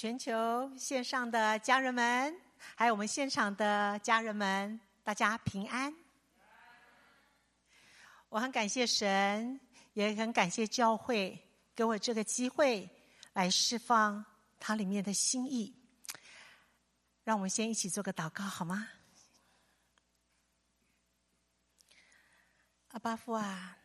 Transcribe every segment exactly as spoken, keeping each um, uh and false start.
全球线上的家人们，还有我们现场的家人们，大家平安。我很感谢神，也很感谢教会给我这个机会来释放它里面的心意。让我们先一起做个祷告好吗？阿爸父啊，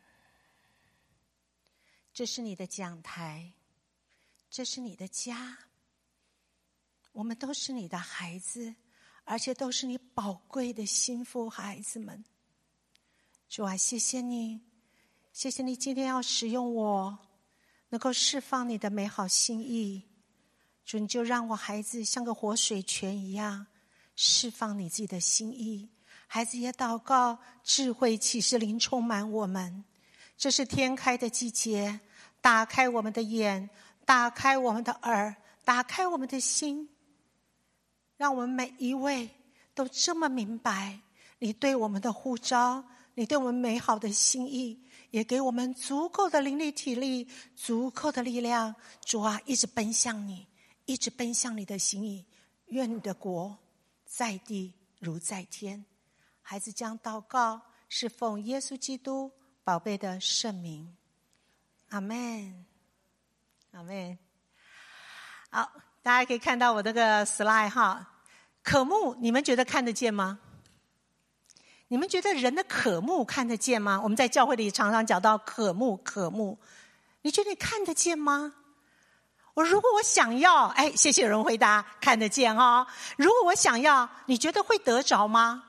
这是你的讲台，这是你的家，我们都是你的孩子，而且都是你宝贵的心腹孩子们。主啊，谢谢你，谢谢你今天要使用我，能够释放你的美好心意。主，你就让我孩子像个活水泉一样释放你自己的心意。孩子也祷告，智慧启示灵充满我们。这是天开的季节，打开我们的眼，打开我们的耳，打开我们的心，让我们每一位都这么明白你对我们的呼召，你对我们美好的心意，也给我们足够的灵力体力，足够的力量。主啊，一直奔向你，一直奔向你的心意。愿你的国在地如在天。孩子将祷告是奉耶稣基督宝贝的圣名，阿们，阿们。好，大家可以看到我这个 slide 哈，渴慕你们觉得看得见吗？你们觉得人的渴慕看得见吗？我们在教会里常常讲到渴慕渴慕，你觉得你看得见吗？我如果我想要，哎，谢谢有人回答看得见哦。如果我想要，你觉得会得着吗？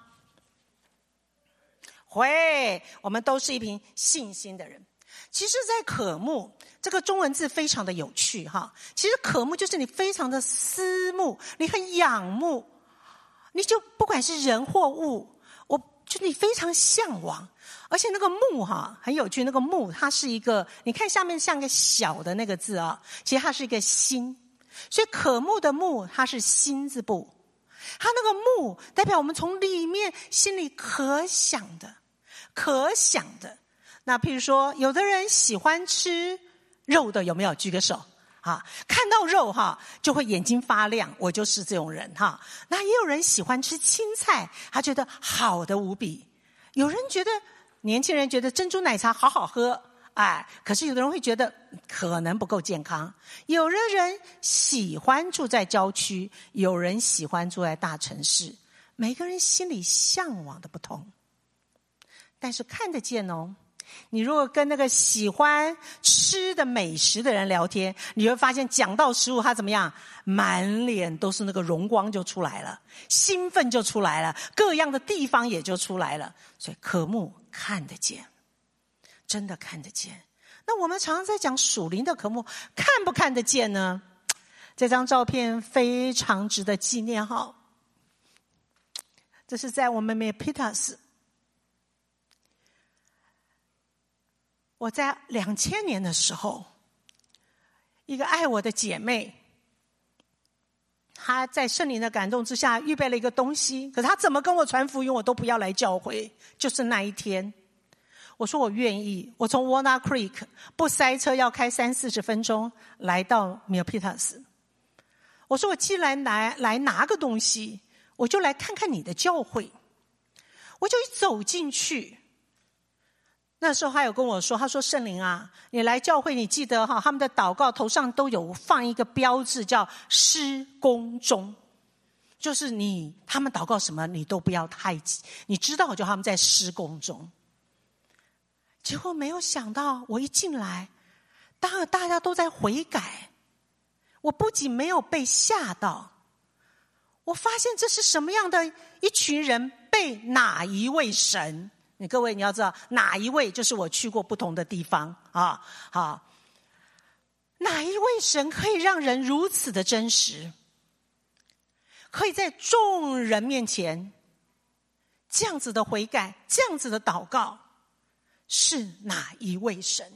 会，我们都是一瓶信心的人。其实在渴慕这个中文字非常的有趣哈。其实渴慕就是你非常的思慕，你很仰慕，你就不管是人或物，我就你非常向往。而且那个慕哈很有趣，那个慕它是一个，你看下面像个小的那个字啊，其实它是一个心，所以渴慕的慕它是心字部，它那个慕代表我们从里面心里可想的可想的。那譬如说有的人喜欢吃肉的，有没有？举个手啊！看到肉哈就会眼睛发亮，我就是这种人哈。那也有人喜欢吃青菜，他觉得好的无比。有人觉得年轻人觉得珍珠奶茶好好喝，哎，可是有的人会觉得可能不够健康。有的人喜欢住在郊区，有人喜欢住在大城市，每个人心里向往的不同。但是看得见哦，你如果跟那个喜欢吃的美食的人聊天，你会发现讲到食物他怎么样，满脸都是那个荣光就出来了，兴奋就出来了，各样的地方也就出来了。所以渴慕看得见，真的看得见。那我们常常在讲属灵的渴慕，看不看得见呢？这张照片非常值得纪念哈。这是在我们 Milpitas，我在两千年的时候，一个爱我的姐妹，她在圣灵的感动之下预备了一个东西，可是她怎么跟我传福音我都不要来教会。就是那一天我说我愿意，我从 Walnut Creek 不塞车要开三四十分钟来到 Milpitas。 我说我既然来来拿个东西，我就来看看你的教会。我就一走进去，那时候他有跟我说，他说圣灵啊，你来教会你记得哈，他们的祷告头上都有放一个标志叫施工中，就是你他们祷告什么你都不要太急，你知道就他们在施工中。结果没有想到我一进来，当然大家都在悔改，我不仅没有被吓到，我发现这是什么样的一群人被哪一位神，你各位你要知道哪一位，就是我去过不同的地方啊，好，哪一位神可以让人如此的真实，可以在众人面前这样子的悔改，这样子的祷告，是哪一位神？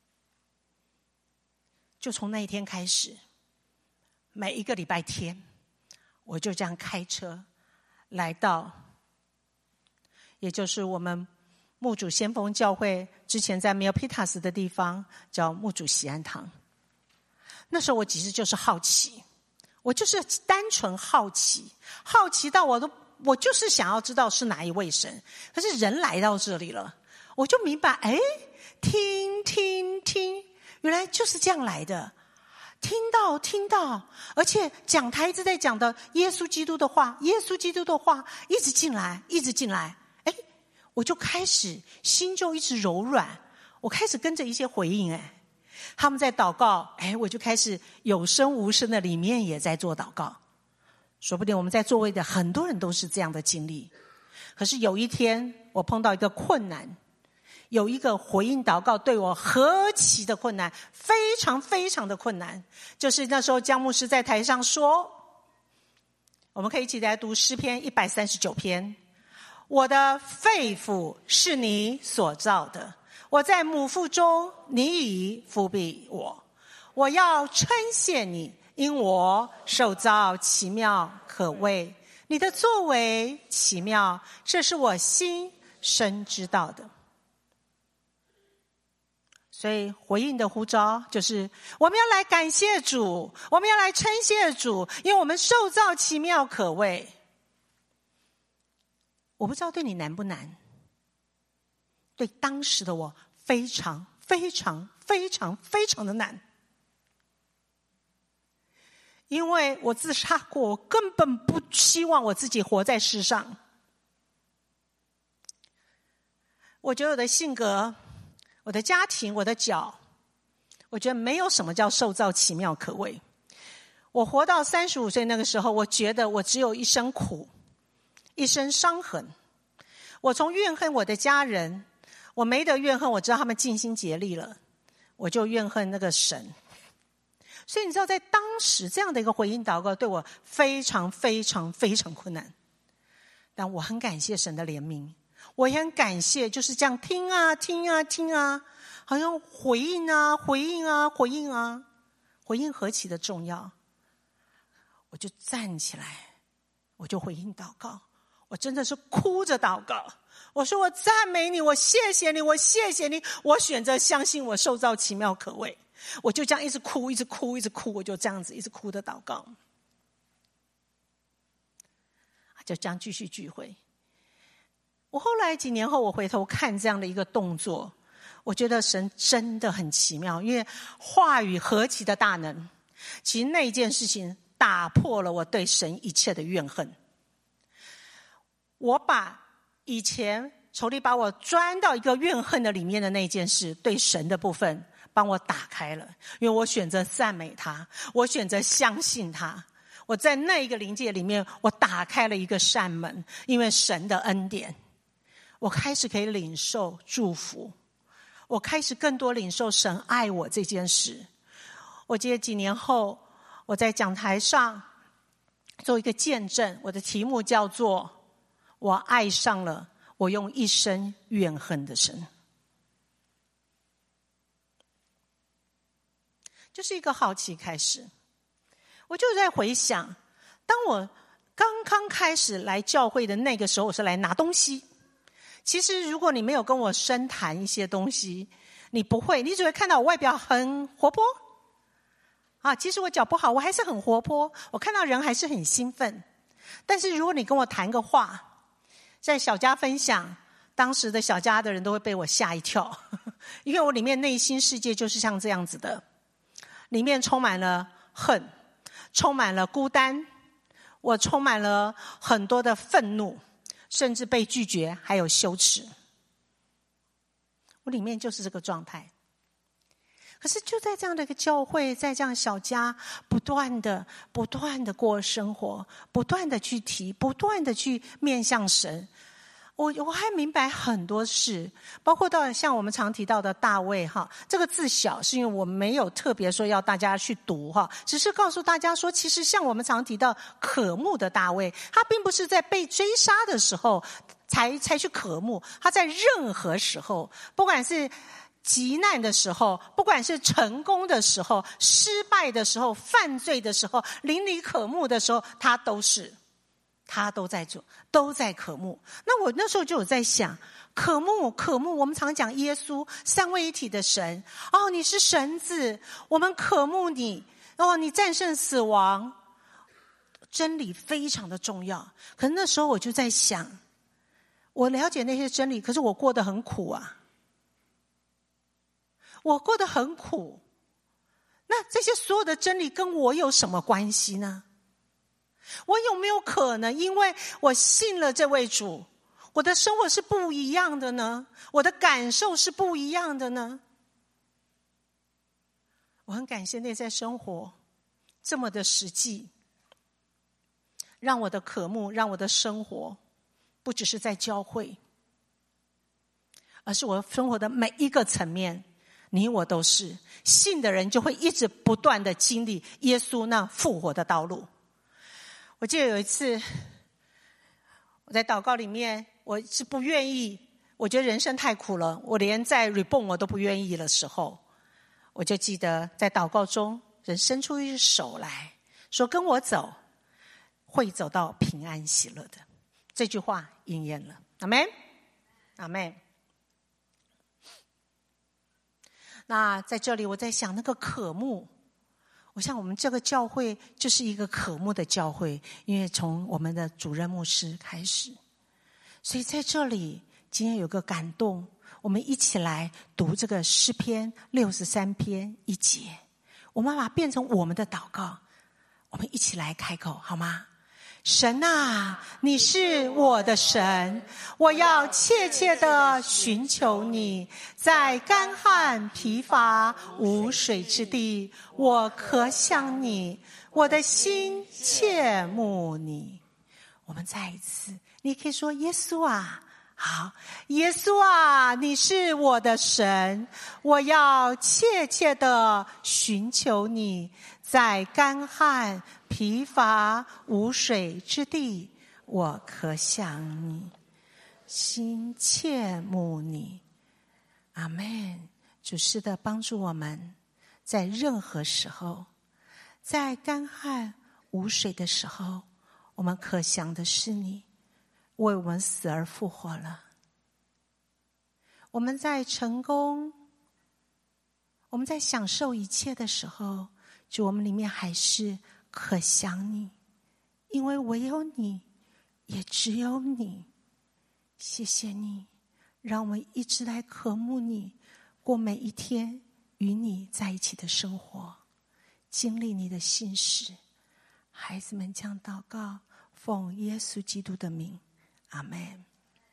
就从那一天开始，每一个礼拜天我就这样开车来到，也就是我们牧主先锋教会之前在 Milpitas 的地方，叫牧主喜安堂。那时候我其实就是好奇， 我就是单纯好奇，好奇到我都我就是想要知道是哪一位神。可是人来到这里了，我就明白，哎，听听听，原来就是这样来的。听到听到，而且讲台一直在讲的耶稣基督的话，耶稣基督的话一直进来，一直进来。哎，我就开始心就一直柔软，我开始跟着一些回应。哎，他们在祷告，哎，我就开始有声无声的里面也在做祷告。说不定我们在座位的很多人都是这样的经历。可是有一天我碰到一个困难，有一个回应祷告对我何其的困难，非常非常的困难。就是那时候江牧师在台上说，我们可以一起来读诗篇一百三十九篇。我的肺腑是你所造的，我在母腹中，你已覆庇我。我要称谢你，因我受造奇妙可畏，你的作为奇妙，这是我心深知道的。所以回应的呼召就是我们要来感谢主，我们要来称谢主，因为我们受造奇妙可畏。我不知道对你难不难，对当时的我非常非常非常非常的难。因为我自杀过，我根本不希望我自己活在世上。我觉得我的性格，我的家庭，我的脚，我觉得没有什么叫受造奇妙可畏。我活到三十五岁那个时候，我觉得我只有一身苦，一身伤痕。我从怨恨我的家人，我没得怨恨，我知道他们尽心竭力了，我就怨恨那个神。所以你知道，在当时这样的一个回应祷告对我非常非常非常困难，但我很感谢神的怜悯，我也很感谢就是这样听啊听啊听啊，好像回应啊回应啊回应啊，回应何其的重要。我就站起来，我就回应祷告，我真的是哭着祷告，我说我赞美你，我谢谢你，我谢谢你，我选择相信我受造奇妙可畏。我就这样一直哭一直哭一直哭，我就这样子一直哭的祷告，就这样继续聚会。我后来几年后我回头看这样的一个动作，我觉得神真的很奇妙，因为话语何其的大能。其实那一件事情打破了我对神一切的怨恨。我把以前仇敌把我钻到一个怨恨的里面的那件事，对神的部分帮我打开了，因为我选择赞美他，我选择相信他。我在那一个灵界里面，我打开了一个扇门，因为神的恩典，我开始可以领受祝福，我开始更多领受神爱我这件事。我记得几年后，我在讲台上做一个见证，我的题目叫做我爱上了我用一生怨恨的神。就是一个好奇开始。我就在回想，当我刚刚开始来教会的那个时候，我是来拿东西。其实如果你没有跟我深谈一些东西，你不会，你只会看到我外表很活泼啊，其实我脚不好，我还是很活泼，我看到人还是很兴奋。但是如果你跟我谈个话，在小家分享，当时的小家的人都会被我吓一跳，因为我里面内心世界就是像这样子的，里面充满了恨，充满了孤单，我充满了很多的愤怒，甚至被拒绝，还有羞耻。我里面就是这个状态。可是就在这样的一个教会，在这样小家，不断的不断的过生活，不断的去提，不断的去面向神。我我还明白很多事，包括到像我们常提到的大卫哈，这个字小是因为我没有特别说要大家去读哈，只是告诉大家说，其实像我们常提到渴慕的大卫，他并不是在被追杀的时候才才去渴慕，他在任何时候，不管是急难的时候，不管是成功的时候，失败的时候，犯罪的时候，邻里渴慕的时候，他都是他都在做，都在渴慕。那我那时候就有在想，渴慕渴慕，我们常讲耶稣三位一体的神，哦，你是神子，我们渴慕你，哦，你战胜死亡， 真理非常的重要。可是那时候我就在想，我了解那些真理，可是我过得很苦啊，我过得很苦。那这些所有的真理跟我有什么关系呢？我有没有可能因为我信了这位主，我的生活是不一样的呢？我的感受是不一样的呢？我很感谢内在生活这么的实际，让我的渴慕，让我的生活不只是在教会，而是我生活的每一个层面，你我都是信的人，就会一直不断的经历耶稣那复活的道路。我记得有一次我在祷告里面，我是不愿意，我觉得人生太苦了，我连在 reborn 我都不愿意的时候，我就记得在祷告中，人伸出一只手来说跟我走，会走到平安喜乐的。这句话应验了，阿们，阿们。那在这里我在想那个渴慕，我想我们这个教会就是一个渴慕的教会，因为从我们的主任牧师开始。所以在这里今天有个感动，我们一起来读这个诗篇六十三篇一节，我们把它变成我们的祷告，我们一起来开口好吗？神啊，你是我的神，我要切切地寻求你，在干旱疲乏无水之地，我渴想你，我的心切慕你。我们再一次，你可以说耶稣啊，好，耶稣啊，你是我的神，我要切切地寻求你，在干旱疲乏无水之地，我渴想你，心切慕你。阿们。主是的，帮助我们在任何时候，在干旱无水的时候，我们渴想的是你，为我们死而复活了。我们在成功，我们在享受一切的时候，主，我们里面还是渴想你，因为唯有你，也只有你。谢谢你，让我们一直来渴慕你，过每一天与你在一起的生活，经历你的信实。孩子们将祷告，奉耶稣基督的名，阿们。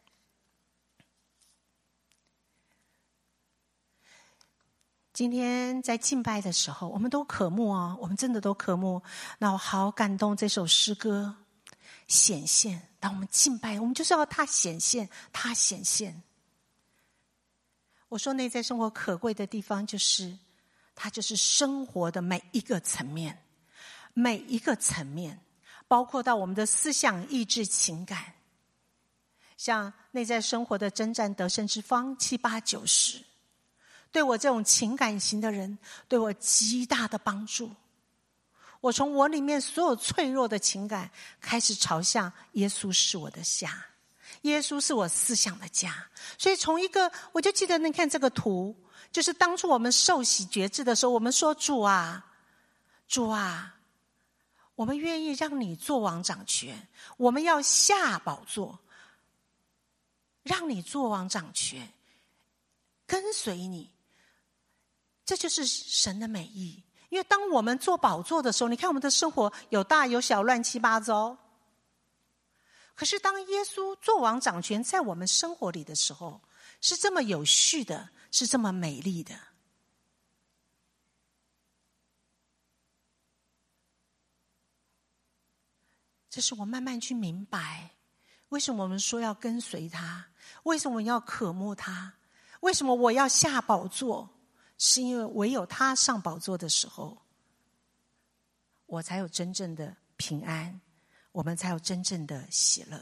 今天在敬拜的时候，我们都渴慕哦，我们真的都渴慕。那我好感动这首诗歌显现。当我们敬拜，我们就是要他显现，他显现。我说内在生活可贵的地方，就是它就是生活的每一个层面，每一个层面，包括到我们的思想、意志、情感。像内在生活的征战得胜之方七八九十。对我这种情感型的人，对我极大的帮助。我从我里面所有脆弱的情感开始朝向耶稣是我的家，耶稣是我思想的家。所以从一个，我就记得你看这个图，就是当初我们受洗决志的时候，我们说主啊，主啊，我们愿意让你做王掌权，我们要下宝座，让你做王掌权，跟随你。这就是神的美意。因为当我们做宝座的时候，你看我们的生活有大有小，乱七八糟。可是当耶稣做王掌权在我们生活里的时候，是这么有序的，是这么美丽的。这是我慢慢去明白，为什么我们说要跟随他，为什么我们要渴慕他，为什么我要下宝座，是因为唯有他上宝座的时候，我才有真正的平安，我们才有真正的喜乐。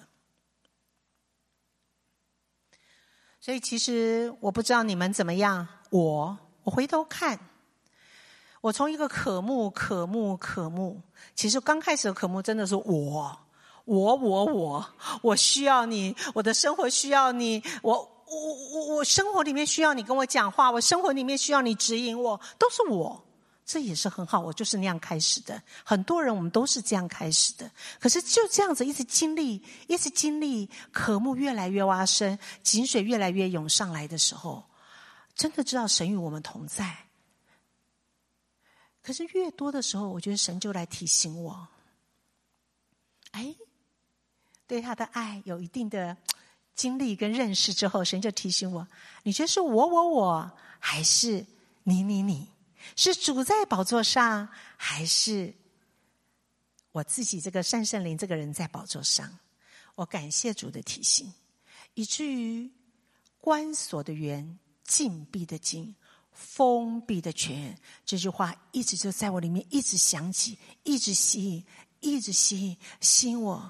所以其实我不知道你们怎么样，我我回头看，我从一个渴慕渴慕渴慕，其实刚开始的渴慕真的是我我我我我需要你，我的生活需要你，我我我我生活里面需要你跟我讲话，我生活里面需要你指引我，都是我这也是很好，我就是那样开始的。很多人我们都是这样开始的，可是就这样子一直经历，一直经历，渴慕越来越挖深，井水越来越涌上来的时候，真的知道神与我们同在。可是越多的时候，我觉得神就来提醒我，哎，对他的爱有一定的经历跟认识之后，神就提醒我，你觉得是我我我，还是你你你？是主在宝座上，还是我自己这个善圣灵这个人在宝座上？我感谢主的提醒，以至于关锁的园，禁闭的禁，封闭的泉，这句话一直就在我里面一直响起，一直吸引，一直吸引，吸引我。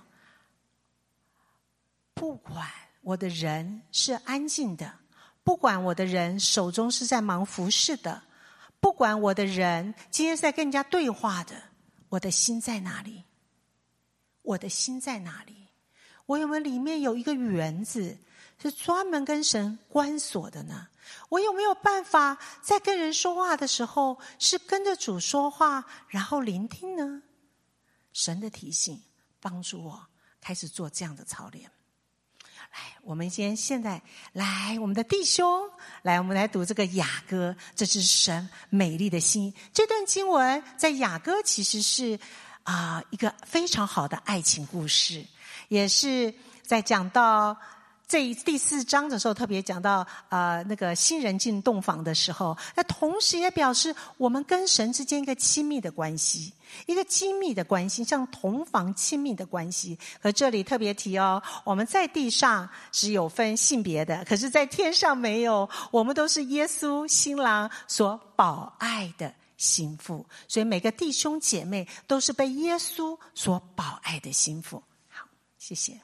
不管我的人是安静的，不管我的人手中是在忙服事的，不管我的人今天是在跟人家对话的，我的心在哪里？我的心在哪里？我有没有里面有一个园子是专门跟神关锁的呢？我有没有办法在跟人说话的时候是跟着主说话，然后聆听呢？神的提醒帮助我开始做这样的操练。来，我们先现在来，我们的弟兄，来，我们来读这个雅歌，这是神美丽的心。这段经文在雅歌其实是啊、呃、一个非常好的爱情故事，也是在讲到这第四章的时候特别讲到呃那个新人进洞房的时候，那同时也表示我们跟神之间一个亲密的关系，一个亲密的关系，像同房亲密的关系。可这里特别提哦，我们在地上是有分性别的，可是在天上没有，我们都是耶稣新郎所保爱的心腹，所以每个弟兄姐妹都是被耶稣所保爱的心腹。好，谢谢。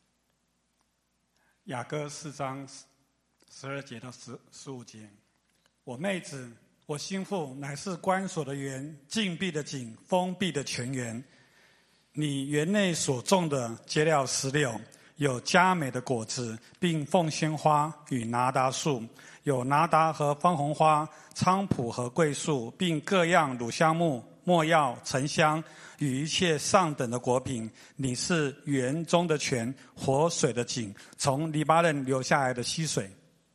雅歌四章十二节到十十五节，我妹子，我心腹乃是关锁的园，禁闭的井，封闭的泉源。你园内所种的结了石榴，有佳美的果子，并凤仙花与拿达树，有拿达和番红花、菖蒲和桂树，并各样乳香木、没药、沉香与一切上等的果品。你是园中的泉，活水的井，从黎巴嫩流下来的溪水。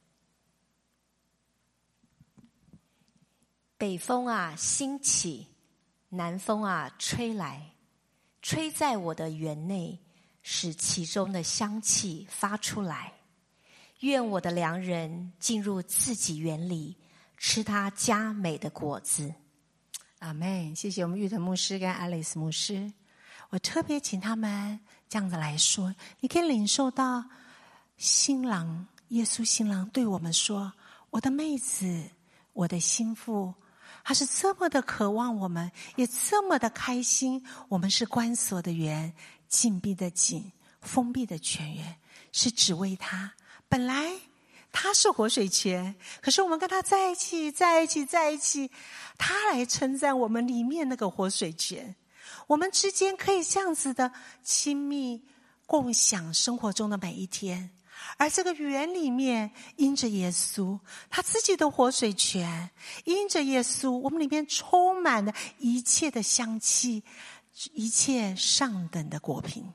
北风啊兴起，南风啊吹来，吹在我的园内，使其中的香气发出来。愿我的良人进入自己园里，吃他佳美的果子。 阿们。谢谢我们玉腾牧师跟爱丽丝牧师，我特别请他们这样子来说，你可以领受到新郎耶稣新郎对我们说，我的妹子，我的心腹，他是这么的渴望我们，也这么的开心。我们是关锁的园，禁闭的井，封闭的泉源，是只为他。本来他是活水泉，可是我们跟他在一起，在一起，在一起，他来称赞我们里面那个活水泉。我们之间可以这样子的亲密共享生活中的每一天。而这个园里面因着耶稣他自己的活水泉，因着耶稣我们里面充满了一切的香气，一切上等的果品。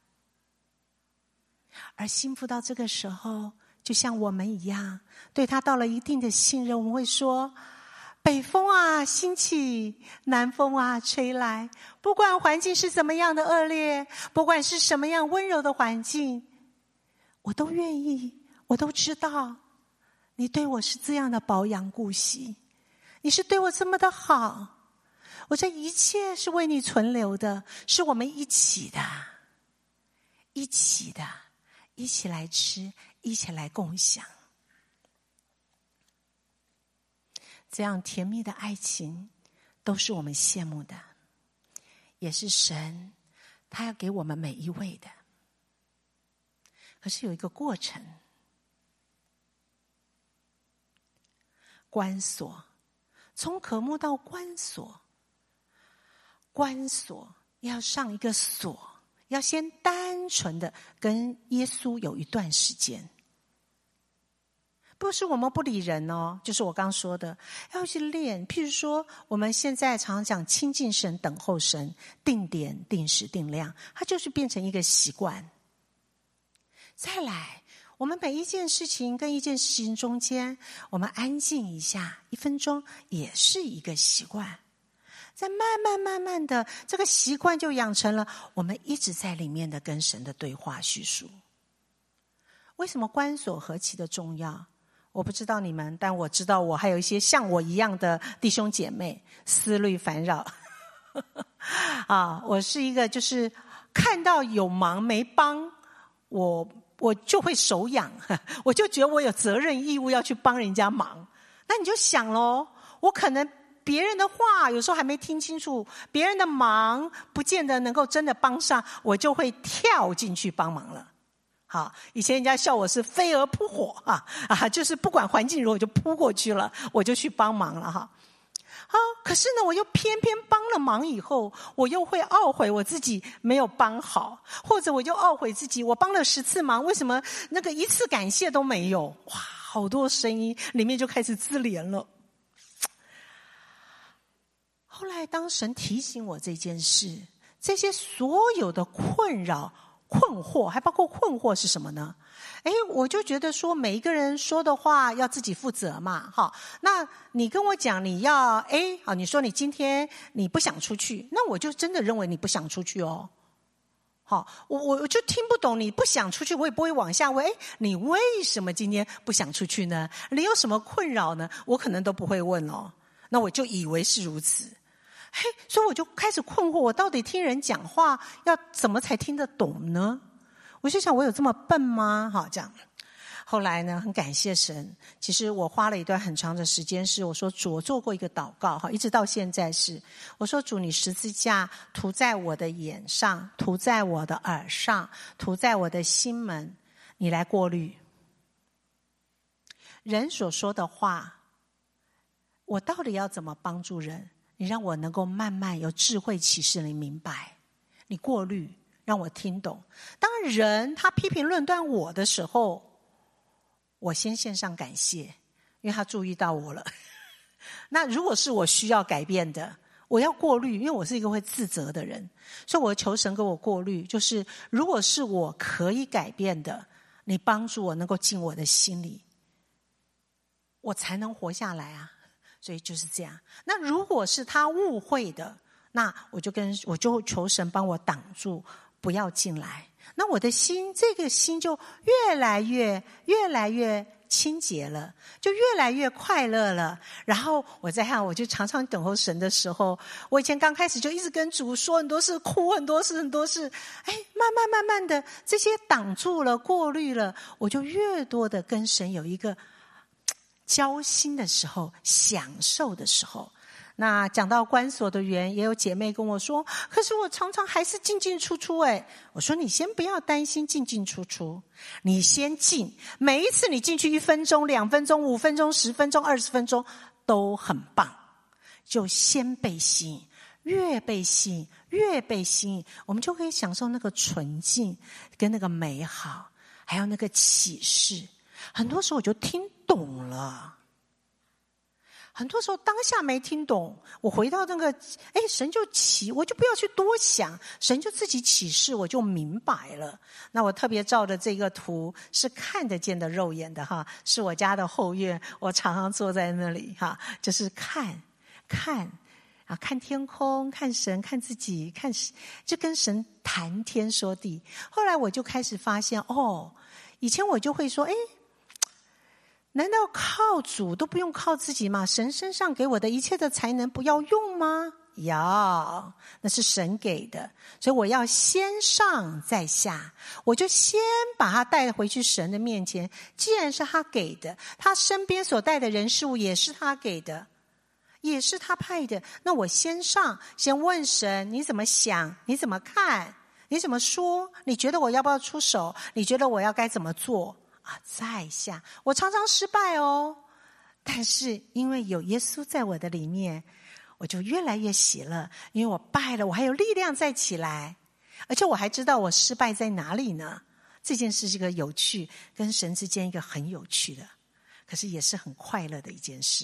而幸福到这个时候，就像我们一样，对他到了一定的信任，我们会说，北风啊兴起，南风啊吹来，不管环境是怎么样的恶劣，不管是什么样温柔的环境，我都愿意，我都知道你对我是这样的保养顾惜，你是对我这么的好，我这一切是为你存留的，是我们一起的，一起的，一起来吃，一起来共享。这样甜蜜的爱情都是我们羡慕的，也是神他要给我们每一位的。可是有一个过程，关锁，从渴慕到关锁，关锁要上一个锁，要先单纯的跟耶稣有一段时间， 不是我们不理人哦，就是我刚说的，要去练。譬如说，我们现在常常讲亲近神、等候神、定点、定时、定量，它就是变成一个习惯。再来，我们每一件事情跟一件事情中间，我们安静一下，一分钟也是一个习惯。再慢慢慢慢的，这个习惯就养成了，我们一直在里面的跟神的对话叙述。为什么关锁何其的重要？我不知道你们，但我知道我还有一些像我一样的弟兄姐妹，思虑烦扰。啊，我是一个就是看到有忙没帮，我我就会手痒，我就觉得我有责任义务要去帮人家忙。那你就想咯，我可能别人的话有时候还没听清楚，别人的忙不见得能够真的帮上，我就会跳进去帮忙了。好，以前人家笑我是飞蛾扑火啊啊，就是不管环境如何就扑过去了，我就去帮忙了哈。好，可是呢，我又偏偏帮了忙以后，我又会懊悔我自己没有帮好，或者我就懊悔自己我帮了十次忙，为什么那个一次感谢都没有？哇，好多声音里面就开始自怜了。后来当神提醒我这件事，这些所有的困扰困惑，还包括困惑是什么呢？诶，我就觉得说每一个人说的话要自己负责嘛，哈。那你跟我讲你要 A， 好，你说你今天你不想出去，那我就真的认为你不想出去哦。好，我我就听不懂你不想出去，我也不会往下问，诶，你为什么今天不想出去呢？你有什么困扰呢？我可能都不会问哦。那我就以为是如此。嘿，所以我就开始困惑，我到底听人讲话要怎么才听得懂呢？我就想，我有这么笨吗？好，这样。后来呢，很感谢神。其实我花了一段很长的时间，是我说主，我做过一个祷告，哈，一直到现在是我说主，你十字架涂在我的眼上，涂在我的耳上，涂在我的心门，你来过滤人所说的话。我到底要怎么帮助人？你让我能够慢慢有智慧启示，你明白，你过滤，让我听懂。当人他批评论断我的时候，我先献上感谢，因为他注意到我了。那如果是我需要改变的，我要过滤，因为我是一个会自责的人，所以我求神给我过滤，就是如果是我可以改变的，你帮助我能够进我的心里，我才能活下来啊。所以就是这样。那如果是他误会的，那我就跟我就求神帮我挡住，不要进来。那我的心，这个心就越来越越来越清洁了，就越来越快乐了。然后我再看，我就常常等候神的时候，我以前刚开始就一直跟主说很多事，哭很多事很多事，哎，慢慢慢慢的这些挡住了，过滤了，我就越多的跟神有一个交心的时候，享受的时候。那讲到关锁的园，也有姐妹跟我说，可是我常常还是进进出出。诶，我说你先不要担心进进出出，你先进，每一次你进去一分钟、两分钟、五分钟、十分钟、二十分钟都很棒，就先被吸引，越被吸引越被吸引，我们就可以享受那个纯净跟那个美好，还有那个启示。很多时候我就听懂了，很多时候当下没听懂，我回到那个哎，神就启，我就不要去多想，神就自己启示，我就明白了。那我特别照的这个图是看得见的肉眼的哈，是我家的后院，我常常坐在那里哈，就是看看啊，看天空，看神，看自己，看就跟神谈天说地。后来我就开始发现，哦，以前我就会说，哎，难道靠主都不用靠自己吗？神身上给我的一切的才能不要用吗？要，那是神给的，所以我要先上再下，我就先把他带回去神的面前。既然是他给的，他身边所带的人事物也是他给的，也是他派的，那我先上，先问神，你怎么想？你怎么看？你怎么说？你觉得我要不要出手？你觉得我要该怎么做？啊，在下，我常常失败哦，但是因为有耶稣在我的里面，我就越来越喜乐，因为我败了，我还有力量再起来，而且我还知道我失败在哪里呢？这件事是个有趣，跟神之间一个很有趣的。 可是也是很快乐的一件事。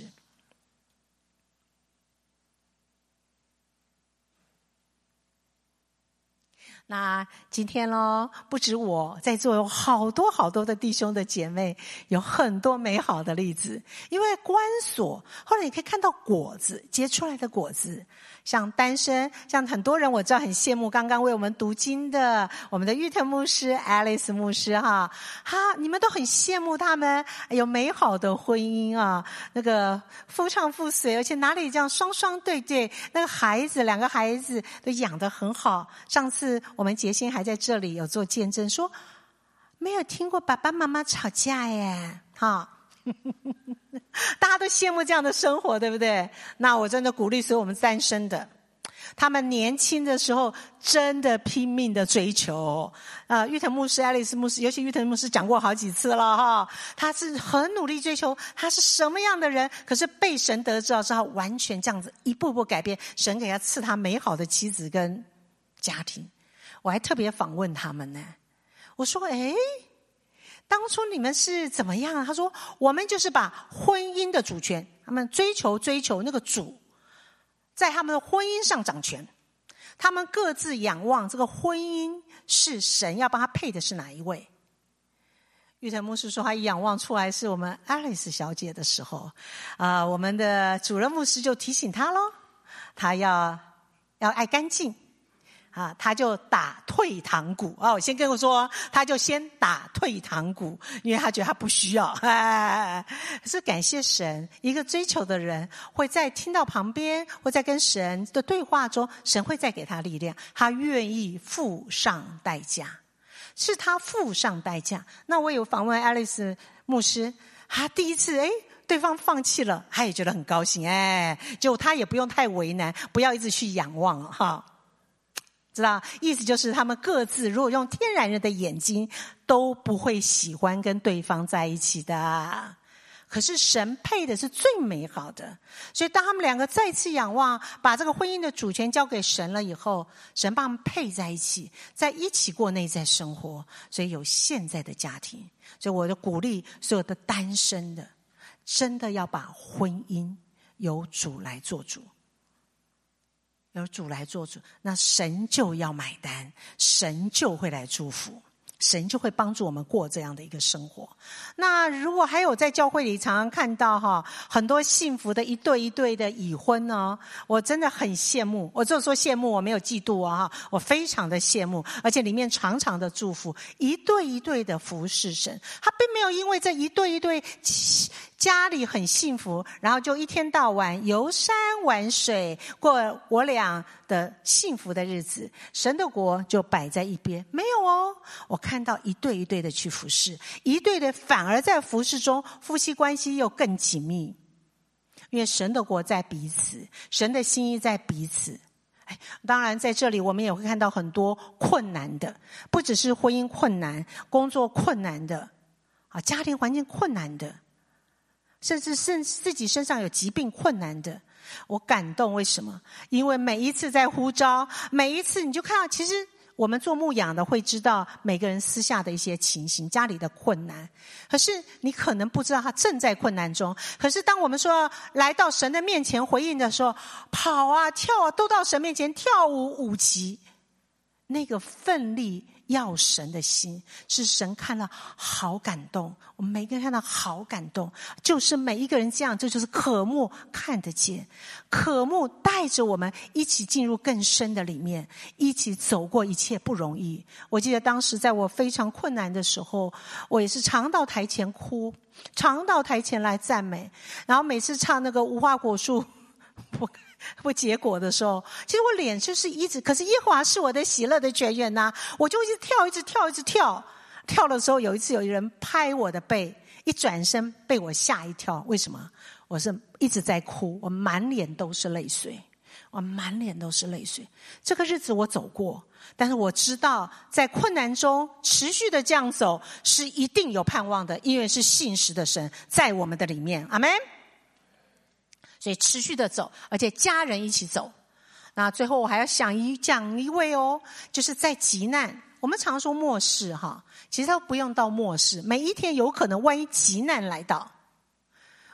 那今天咯，不止我在座，有好多好多的弟兄的姐妹，有很多美好的例子。因为关锁，后来你可以看到果子，结出来的果子，像单身，像很多人我知道很羡慕刚刚为我们读经的我们的玉特牧师、Alice 牧师哈，哈，你们都很羡慕他们有美好的婚姻啊，那个夫唱妇随，而且哪里这样双双对对，那个孩子，两个孩子都养得很好。上次我们杰心还在这里有做见证，说没有听过爸爸妈妈吵架耶，哈，大家都羡慕这样的生活，对不对？那我真的鼓励所有我们单身的，他们年轻的时候真的拼命的追求。呃，玉腾牧师、爱丽丝牧师，尤其玉腾牧师讲过好几次了哈，他是很努力追求他是什么样的人，可是被神得知道之后，完全这样子一步步改变，神给他赐他美好的妻子跟家庭。我还特别访问他们呢，我说诶，当初你们是怎么样？他说我们就是把婚姻的主权，他们追求追求那个主在他们的婚姻上掌权，他们各自仰望这个婚姻是神要帮他配的是哪一位。玉腾牧师说他一仰望出来是我们 Alice 小姐的时候，啊、呃，我们的主任牧师就提醒他咯，他要要爱干净啊，他就打退堂鼓啊！我先跟我说，他就先打退堂鼓，因为他觉得他不需要。可是感谢神，一个追求的人会在听到旁边，会在跟神的对话中，神会再给他力量，他愿意付上代价，是他付上代价。那我有访问爱丽丝牧师，他第一次诶对方放弃了，他也觉得很高兴，哎，就他也不用太为难，不要一直去仰望哈。知道意思就是他们各自如果用天然人的眼睛都不会喜欢跟对方在一起的，可是神配的是最美好的。所以当他们两个再次仰望，把这个婚姻的主权交给神了以后，神把他们配在一起，在一起过内在生活，所以有现在的家庭。所以我就鼓励所有的单身的，真的要把婚姻由主来做主，由主来做主，那神就要买单，神就会来祝福，神就会帮助我们过这样的一个生活。那如果还有在教会里常常看到哈，很多幸福的一对一对的已婚呢，我真的很羡慕。我只有说羡慕，我没有嫉妒啊，我非常的羡慕，而且里面常常的祝福，一对一对的服侍神。他并没有因为这一对一对家里很幸福，然后就一天到晚游山玩水，过我俩的幸福的日子，神的国就摆在一边。没有哦，我看到一对一对的去服侍，一对的反而在服侍中夫妻关系又更紧密，因为神的国在彼此，神的心意在彼此。当然在这里我们也会看到很多困难的，不只是婚姻困难，工作困难的，家庭环境困难的，甚至甚至自己身上有疾病困难的。我感动，为什么？因为每一次在呼召，每一次你就看到，其实我们做牧养的会知道每个人私下的一些情形，家里的困难，可是你可能不知道他正在困难中。可是当我们说来到神的面前回应的时候，跑啊跳啊都到神面前跳舞舞旗，那个奋力要神的心，是神看了好感动，我们每个人看到好感动，就是每一个人这样，这就是渴慕看得见，渴慕带着我们一起进入更深的里面，一起走过一切不容易。我记得当时在我非常困难的时候，我也是常到台前哭，常到台前来赞美，然后每次唱那个无花果树不不结果的时候，其实我脸就是一直，可是耶和华是我的喜乐的泉源呐、啊，我就一直跳一直跳一直跳跳的时候，有一次有人拍我的背，一转身被我吓一跳。为什么？我是一直在哭，我满脸都是泪水，我满脸都是泪水。这个日子我走过，但是我知道在困难中持续的这样走是一定有盼望的，因为是信实的神在我们的里面。阿们。所以持续的走，而且家人一起走。那最后我还要想一讲一位哦，就是在急难，我们常说末世哈，其实他不用到末世，每一天有可能万一急难来到，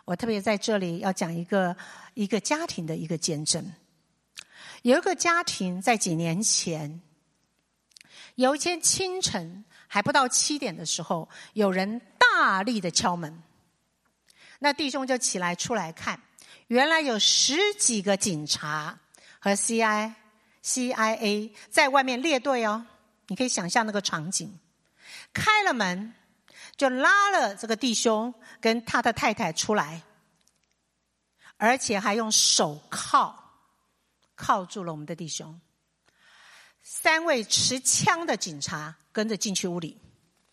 我特别在这里要讲一个一个家庭的一个见证。有一个家庭在几年前，有一天清晨还不到七点的时候，有人大力的敲门，那弟兄就起来出来看，原来有十几个警察和 C I C I A 在外面列队哦，你可以想象那个场景。开了门，就拉了这个弟兄跟他的太太出来，而且还用手铐铐住了我们的弟兄。三位持枪的警察跟着进去屋里，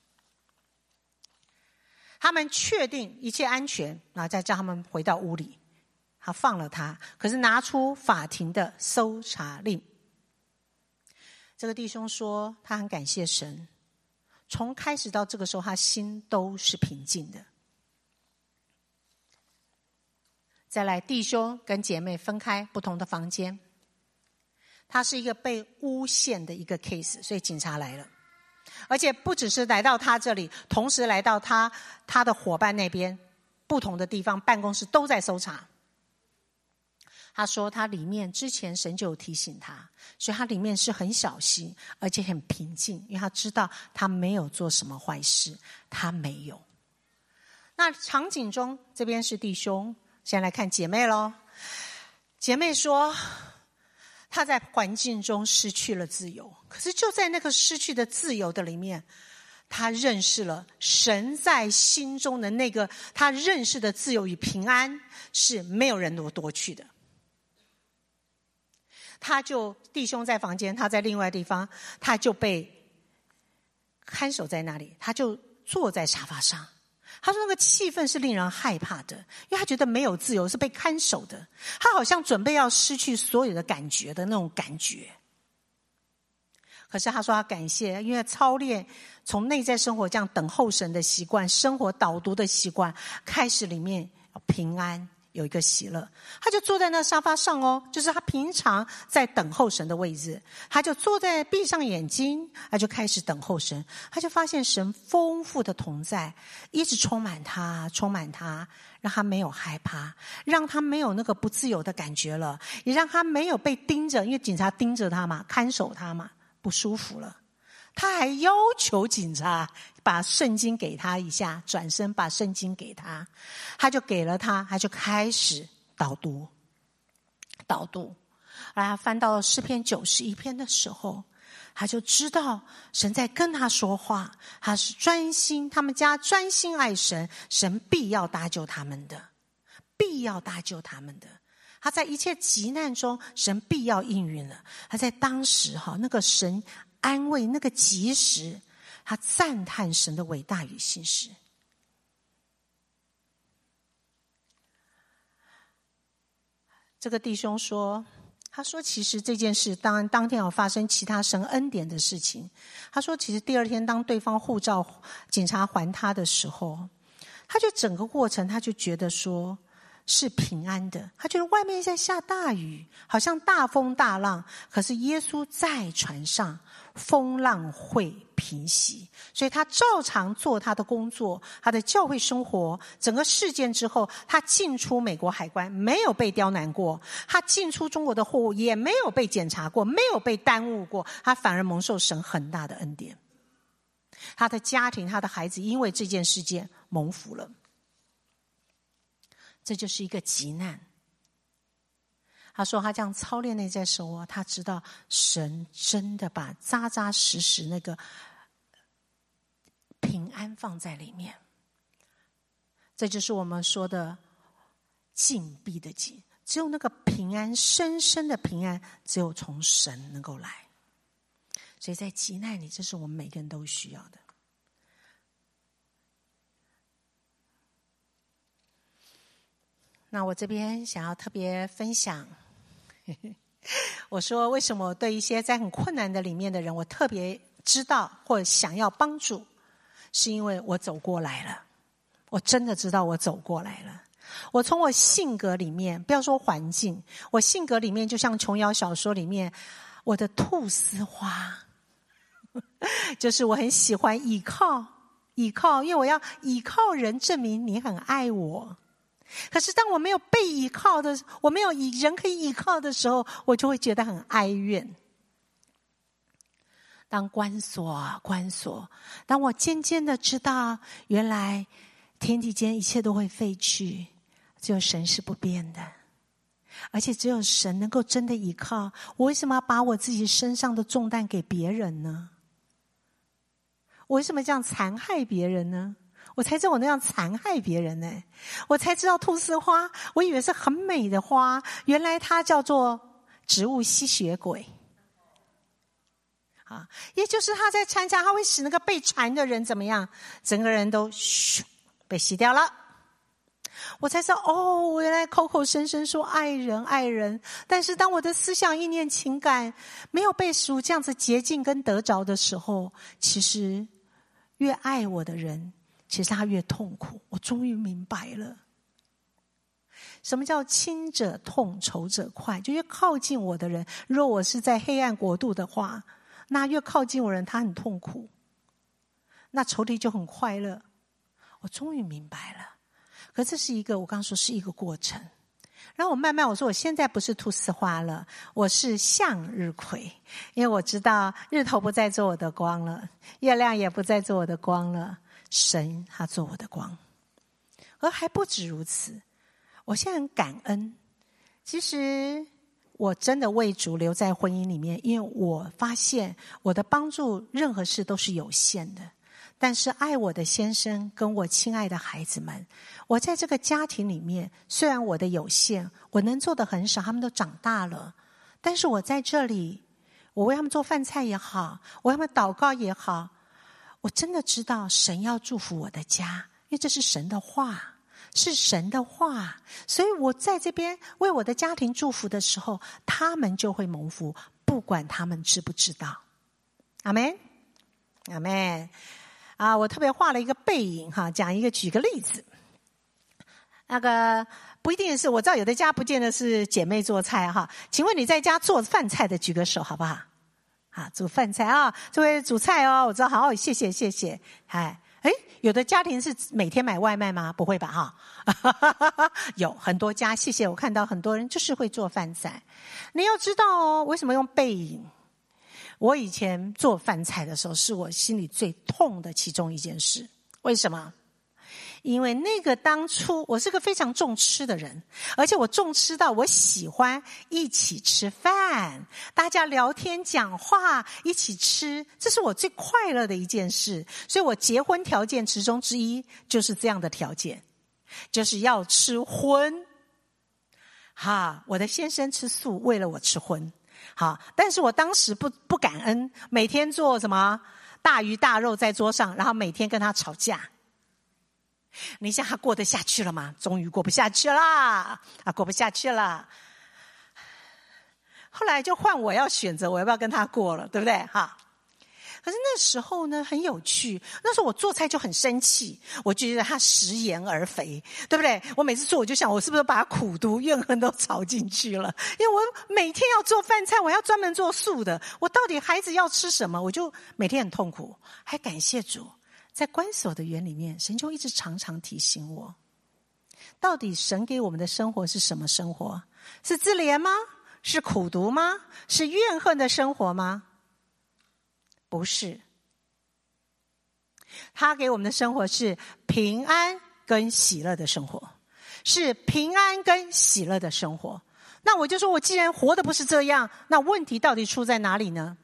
他们确定一切安全，然后再叫他们回到屋里。他放了他，可是拿出法庭的搜查令。这个弟兄说他很感谢神，从开始到这个时候他心都是平静的。再来，弟兄跟姐妹分开不同的房间，他是一个被诬陷的一个 case， 所以警察来了，而且不只是来到他这里，同时来到他他的伙伴那边，不同的地方办公室都在搜查。他说他里面之前神就有提醒他，所以他里面是很小心而且很平静，因为他知道他没有做什么坏事，他没有。那场景中这边是弟兄，先来看姐妹咯。姐妹说她在环境中失去了自由，可是就在那个失去的自由的里面，她认识了神在心中的那个她认识的自由与平安是没有人能夺去的。他就弟兄在房间，他在另外地方，他就被看守在那里，他就坐在沙发上。他说那个气氛是令人害怕的，因为他觉得没有自由，是被看守的，他好像准备要失去所有的感觉的那种感觉。可是他说他感谢，因为操练从内在生活这样等候神的习惯，生活导读的习惯开始，里面有平安，有一个喜乐。他就坐在那沙发上哦，就是他平常在等候神的位置，他就坐在闭上眼睛，他就开始等候神。他就发现神丰富的同在一直充满他，充满他，让他没有害怕，让他没有那个不自由的感觉了，也让他没有被盯着，因为警察盯着他嘛，看守他嘛，不舒服了。他还要求警察把圣经给他一下，转身把圣经给他，他就给了他，他就开始导读导读。而他翻到诗篇九十一篇的时候，他就知道神在跟他说话，他是专心，他们家专心爱神，神必要搭救他们的，必要搭救他们的。他在一切急难中，神必要应允了。他在当时哈，那个神安慰那个及时，他赞叹神的伟大与信实。这个弟兄说，他说其实这件事当然当天有发生其他神恩典的事情。他说其实第二天当对方护照警察还他的时候，他就整个过程他就觉得说是平安的，他觉得外面在下大雨，好像大风大浪，可是耶稣在船上，风浪会平息，所以他照常做他的工作，他的教会生活。整个事件之后，他进出美国海关没有被刁难过，他进出中国的货物也没有被检查过，没有被耽误过，他反而蒙受神很大的恩典。他的家庭，他的孩子因为这件事件蒙福了。这就是一个急难。他说他这样操练内在生活，他知道神真的把扎扎实实那个平安放在里面。这就是我们说的禁闭的禁，只有那个平安，深深的平安，只有从神能够来。所以在急难里，这是我们每个人都需要的。那我这边想要特别分享，呵呵我说为什么我对一些在很困难的里面的人，我特别知道或想要帮助，是因为我走过来了，我真的知道我走过来了。我从我性格里面，不要说环境，我性格里面就像琼瑶小说里面我的菟丝花，就是我很喜欢倚靠倚靠，因为我要倚靠人证明你很爱我。 可是当我没有被依靠的，我没有人可以依靠的时候，我就会觉得很哀怨。当关锁关锁，当我渐渐的知道，原来天地间一切都会废去，只有神是不变的，而且只有神能够真的依靠。我为什么要把我自己身上的重担给别人呢？我为什么这样残害别人呢？我才知道我那样残害别人呢。我才知道菟丝花，我以为是很美的花，原来它叫做植物吸血鬼。啊，也就是他在缠缠，他会使那个被缠的人怎么样？整个人都咻被吸掉了。我才知道，哦，我原来口口声声说爱人爱人，但是当我的思想意念情感没有被属这样子洁净跟得着的时候，其实越爱我的人，其实他越痛苦。我终于明白了，什么叫亲者痛，仇者快。就越靠近我的人，若我是在黑暗国度的话，那越靠近我的人他很痛苦，那仇敌就很快乐。我终于明白了，可这是一个我刚刚说是一个过程。然后我慢慢我说我现在不是菟丝花了，我是向日葵，因为我知道日头不再做我的光了，月亮也不再做我的光了，神他做我的光。而还不止如此，我现在很感恩。其实我真的为主留在婚姻里面，因为我发现我的帮助任何事都是有限的，但是爱我的先生跟我亲爱的孩子们，我在这个家庭里面，虽然我的有限，我能做的很少，他们都长大了，但是我在这里，我为他们做饭菜也好，我为他们祷告也好，我真的知道神要祝福我的家，因为这是神的话，是神的话，所以我在这边为我的家庭祝福的时候，他们就会蒙福，不管他们知不知道。阿们，阿们。啊，我特别画了一个背影哈，讲一个举个例子。那个不一定是，我知道有的家不见得是姐妹做菜哈。请问你在家做饭菜的举个手好不好？啊，煮饭菜啊，这位煮菜哦，我知道，好，谢谢谢谢。哎，哎，有的家庭是每天买外卖吗？不会吧哈？有很多家，谢谢，我看到很多人就是会做饭菜。你要知道哦，为什么用背影？我以前做饭菜的时候，是我心里最痛的其中一件事。为什么？因为那个当初我是个非常重吃的人，而且我重吃到我喜欢一起吃饭，大家聊天讲话一起吃，这是我最快乐的一件事。所以我结婚条件其中之一就是这样的条件，就是要吃荤。哈，我的先生吃素，为了我吃荤。好，但是我当时不不感恩，每天做什么大鱼大肉在桌上，然后每天跟他吵架。你想他过得下去了吗？终于过不下去啦，啊，过不下去了。后来就换我要选择，我要不要跟他过了，对不对？哈。可是那时候呢，很有趣。那时候我做菜就很生气，我就觉得他食言而肥，对不对？我每次做，我就想，我是不是把苦毒、怨恨都炒进去了？因为我每天要做饭菜，我要专门做素的，我到底孩子要吃什么？我就每天很痛苦。还感谢主，在关锁的园里面，神就一直常常提醒我，到底神给我们的生活是什么生活？是自怜吗？是苦毒吗？是怨恨的生活吗？不是，他给我们的生活是平安跟喜乐的生活，是平安跟喜乐的生活。那我就说，我既然活的不是这样，那问题到底出在哪里呢？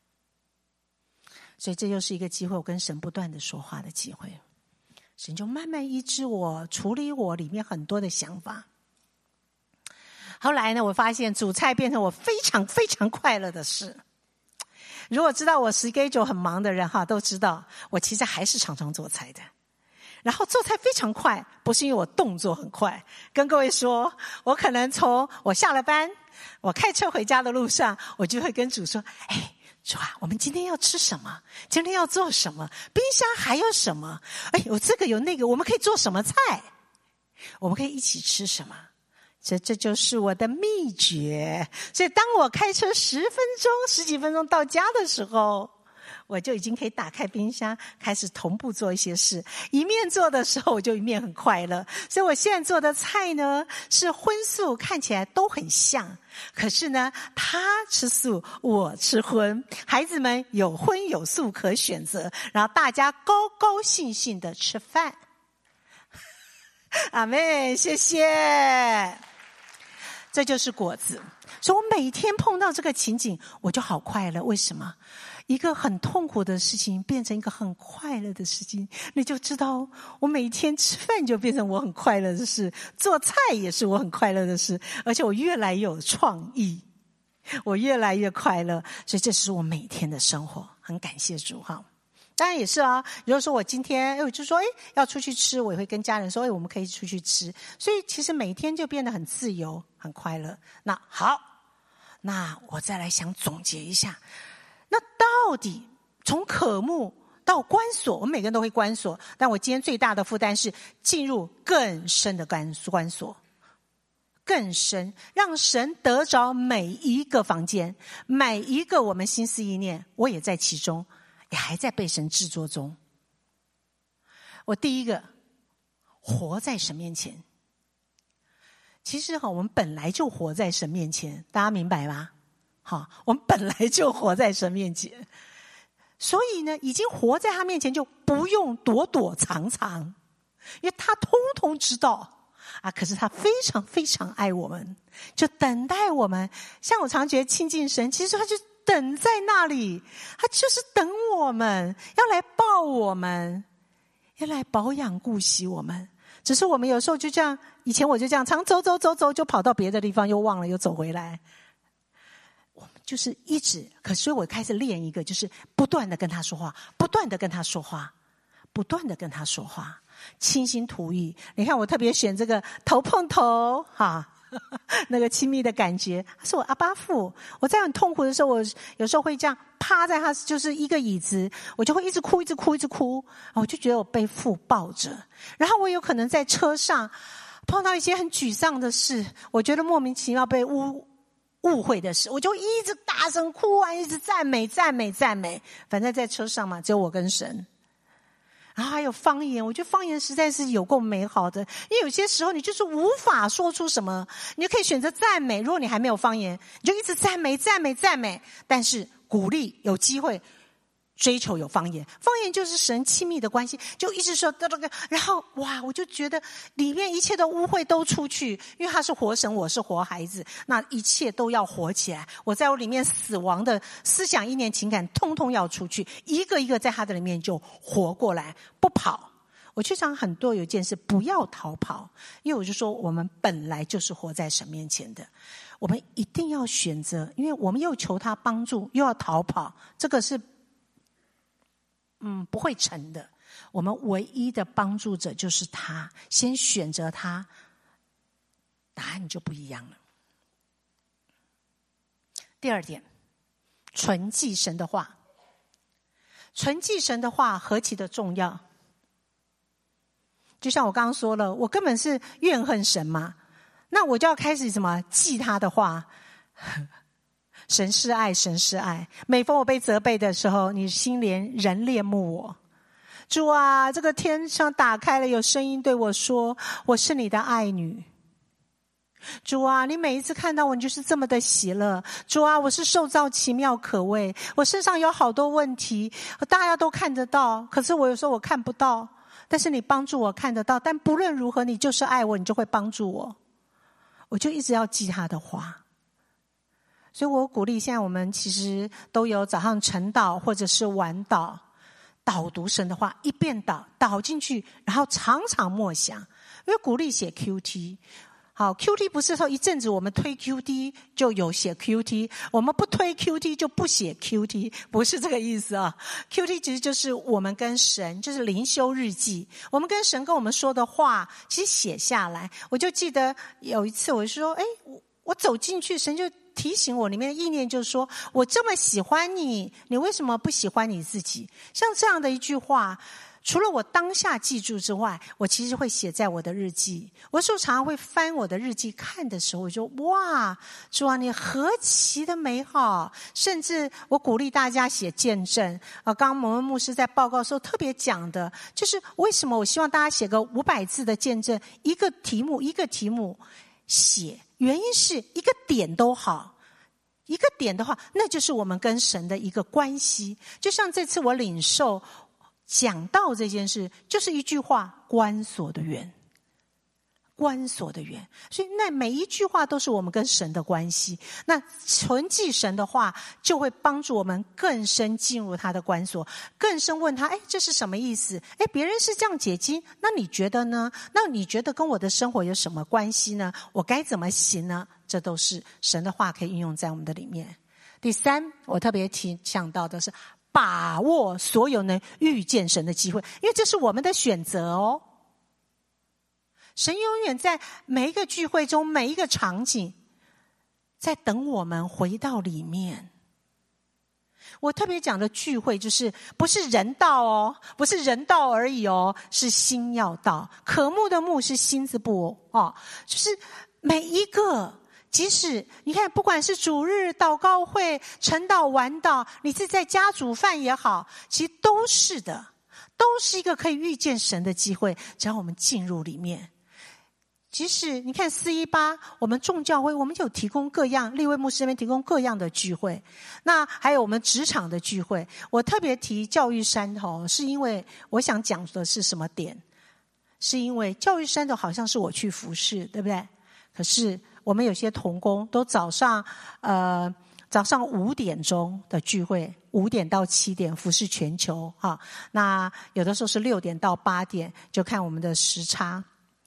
所以这又是一个机会，我跟神不断的说话的机会。神就慢慢医治我，处理我里面很多的想法。后来呢，我发现煮菜变成我非常非常快乐的事。如果知道我 schedule 很忙的人哈，都知道我其实还是常常做菜的。然后做菜非常快，不是因为我动作很快。跟各位说，我可能从我下了班，我开车回家的路上，我就会跟主说：“哎，主啊，我们今天要吃什么？今天要做什么？冰箱还有什么？哎，有这个有那个，我们可以做什么菜？我们可以一起吃什么？”这这就是我的秘诀。所以当我开车十分钟十几分钟到家的时候， 我就已经可以打开冰箱，开始同步做一些事。一面做的时候，我就一面很快乐。所以我现在做的菜呢，是荤素看起来都很像，可是呢，他吃素，我吃荤，孩子们有荤有素可选择，然后大家高高兴兴的吃饭。阿们，谢谢。这就是果子。所以我每天碰到这个情景，我就好快乐。为什么？一个很痛苦的事情变成一个很快乐的事情，你就知道我每天吃饭就变成我很快乐的事，做菜也是我很快乐的事，而且我越来越有创意，我越来越快乐。所以这是我每天的生活，很感谢主哈。当然也是啊，如果说我今天哎，我就说哎要出去吃，我也会跟家人说哎我们可以出去吃，所以其实每天就变得很自由很快乐。那好，那我再来想总结一下，那到底从渴慕到关锁，我们每个人都会关锁，但我今天最大的负担是进入更深的关关锁，更深，让神得着每一个房间，每一个我们心思意念，我也在其中，也还在被神制作中。我第一个活在神面前。其实哈，我们本来就活在神面前，大家明白吗？好，我们本来就活在神面前，所以呢，已经活在他面前，就不用躲躲藏藏，因为他通通知道啊。可是他非常非常爱我们，就等待我们。像我常觉得亲近神，其实他就等在那里，他就是等我们，要来抱我们，要来保养顾惜我们。只是我们有时候就这样，以前我就这样，常走走走走，就跑到别的地方，又忘了，又走回来。我们就是一直，可所以我开始练一个，就是不断的跟他说话，不断的跟他说话，不断的跟他说话，倾心吐意。你看我特别选这个头碰头哈，那个亲密的感觉，他是我阿爸父。我在很痛苦的时候，我有时候会这样趴在他就是一个椅子，我就会一直哭一直哭一直哭，我就觉得我被父抱着。然后我有可能在车上碰到一些很沮丧的事，我觉得莫名其妙被误误会的事，我就一直大声哭啊，一直赞美赞美赞美。反正在车上嘛，只有我跟神。然后还有方言，我觉得方言实在是有够美好的，因为有些时候你就是无法说出什么，你就可以选择赞美。如果你还没有方言，你就一直赞美赞美赞美，但是鼓励有机会追求有方言，方言就是神亲密的关系，就一直说这个，然后哇，我就觉得里面一切的污秽都出去，因为他是活神，我是活孩子，那一切都要活起来。我在我里面死亡的思想、意念、情感，通通要出去，一个一个在他的里面就活过来，不跑。我去讲很多有一件事，不要逃跑，因为我就说我们本来就是活在神面前的，我们一定要选择，因为我们又求他帮助，又要逃跑，这个是。嗯，不会成的。我们唯一的帮助者就是他，先选择他，答案就不一样了。第二点，纯记神的话。纯记神的话何其的重要。就像我刚刚说了，我根本是怨恨神嘛，那我就要开始什么记他的话。神是爱，神是爱。每逢我被责备的时候，你心怜人恋慕我。主啊，这个天上打开了，有声音对我说，我是你的爱女。主啊，你每一次看到我，你就是这么的喜乐。主啊，我是受造奇妙可畏，我身上有好多问题，大家都看得到，可是我有时候我看不到，但是你帮助我看得到。但不论如何，你就是爱我，你就会帮助我。我就一直要记他的话。所以我鼓励现在我们其实都有早上晨祷或者是晚祷，导读神的话，一遍导导进去，然后常常默想。因为鼓励写 Q T， 好 Q T 不是说一阵子我们推 Q T 就有写 Q T， 我们不推 Q T 就不写 Q T， 不是这个意思啊。Q T 其实就是我们跟神，就是灵修日记，我们跟神跟我们说的话，其实写下来。我就记得有一次，我就说，哎，我我走进去，神就提醒我，里面的意念就是说，我这么喜欢你，你为什么不喜欢你自己？像这样的一句话， 除了我当下记住之外，我其实会写在我的日记。我有时候常常会翻我的日记看的时候，我就哇，主啊，你何其的美好！甚至我鼓励大家写见证。啊，刚刚蒙恩牧师在报告的时候特别讲的，就是为什么我希望大家写个五百字的见证，一个题目一个题目写，原因是一个点都好。一个点的话，那就是我们跟神的一个关系。就像这次我领受讲道这件事，就是一句话，关锁的园，关锁的园。所以那每一句话都是我们跟神的关系。那纯记神的话，就会帮助我们更深进入他的关锁，更深问他，哎，这是什么意思？哎，别人是这样解经，那你觉得呢？那你觉得跟我的生活有什么关系呢？我该怎么行呢？这都是神的话可以运用在我们的里面。第三，我特别提想到的是把握所有能遇见神的机会，因为这是我们的选择哦。神永远在每一个聚会中，每一个场景，在等我们回到里面。我特别讲的聚会，就是不是人道哦，不是人道而已哦，是心要道。渴慕的慕是心字部哦，就是每一个。即使你看，不管是主日祷告会、晨祷、晚祷，你是在家煮饭也好，其实都是的，都是一个可以遇见神的机会。只要我们进入里面，即使你看四一八，我们众教会，我们有提供各样，利未牧师那边提供各样的聚会。那还有我们职场的聚会，我特别提教育山头，是因为我想讲的是什么点？是因为教育山头好像是我去服侍，对不对？可是我们有些同工都早上呃早上五点钟的聚会，五点到七点服侍全球哈。那有的时候是六点到八点，就看我们的时差。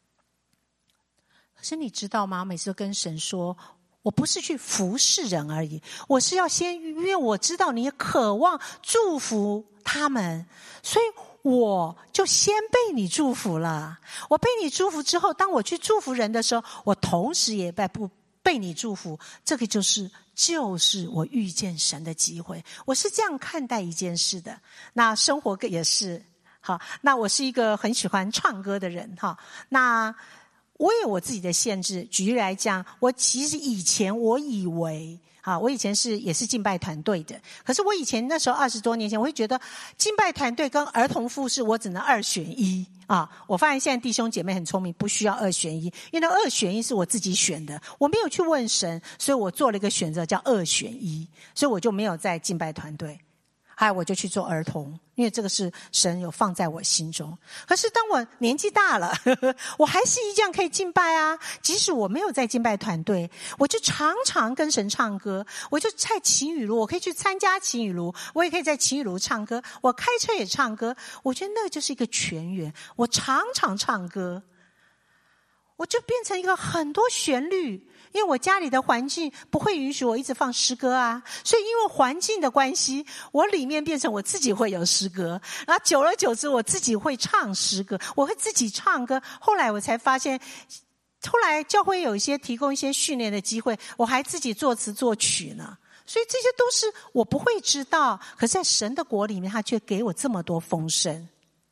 可是你知道吗？每次都跟神说，我不是去服侍人而已，我是要先，因为我知道你也渴望祝福他们，所以我就先被你祝福了。我被你祝福之后，当我去祝福人的时候，我同时也被不被你祝福。这个就是就是我遇见神的机会。我是这样看待一件事的。那生活也是好。那我是一个很喜欢唱歌的人哈。那我有我自己的限制。举例来讲，我其实以前我以为。啊，我以前是也是敬拜团队的，可是我以前那时候二十多年前，我会觉得敬拜团队跟儿童服事我只能二选一啊。我发现现在弟兄姐妹很聪明，不需要二选一，因为那二选一是我自己选的，我没有去问神，所以我做了一个选择叫二选一，所以我就没有在敬拜团队。还有我就去做儿童，因为这个是神有放在我心中。可是当我年纪大了，呵呵，我还是一样可以敬拜啊。即使我没有在敬拜团队，我就常常跟神唱歌。我就在晴雨炉，我可以去参加晴雨炉，我也可以在晴雨炉唱歌。我开车也唱歌，我觉得那就是一个全员。我常常唱歌，我就变成一个很多旋律。因为我家里的环境不会允许我一直放诗歌啊，所以因为环境的关系，我里面变成我自己会有诗歌，然后久而久之我自己会唱诗歌，我会自己唱歌。后来我才发现，后来教会有一些提供一些训练的机会，我还自己作词作曲呢。所以这些都是我不会知道，可是在神的国里面，他却给我这么多丰盛。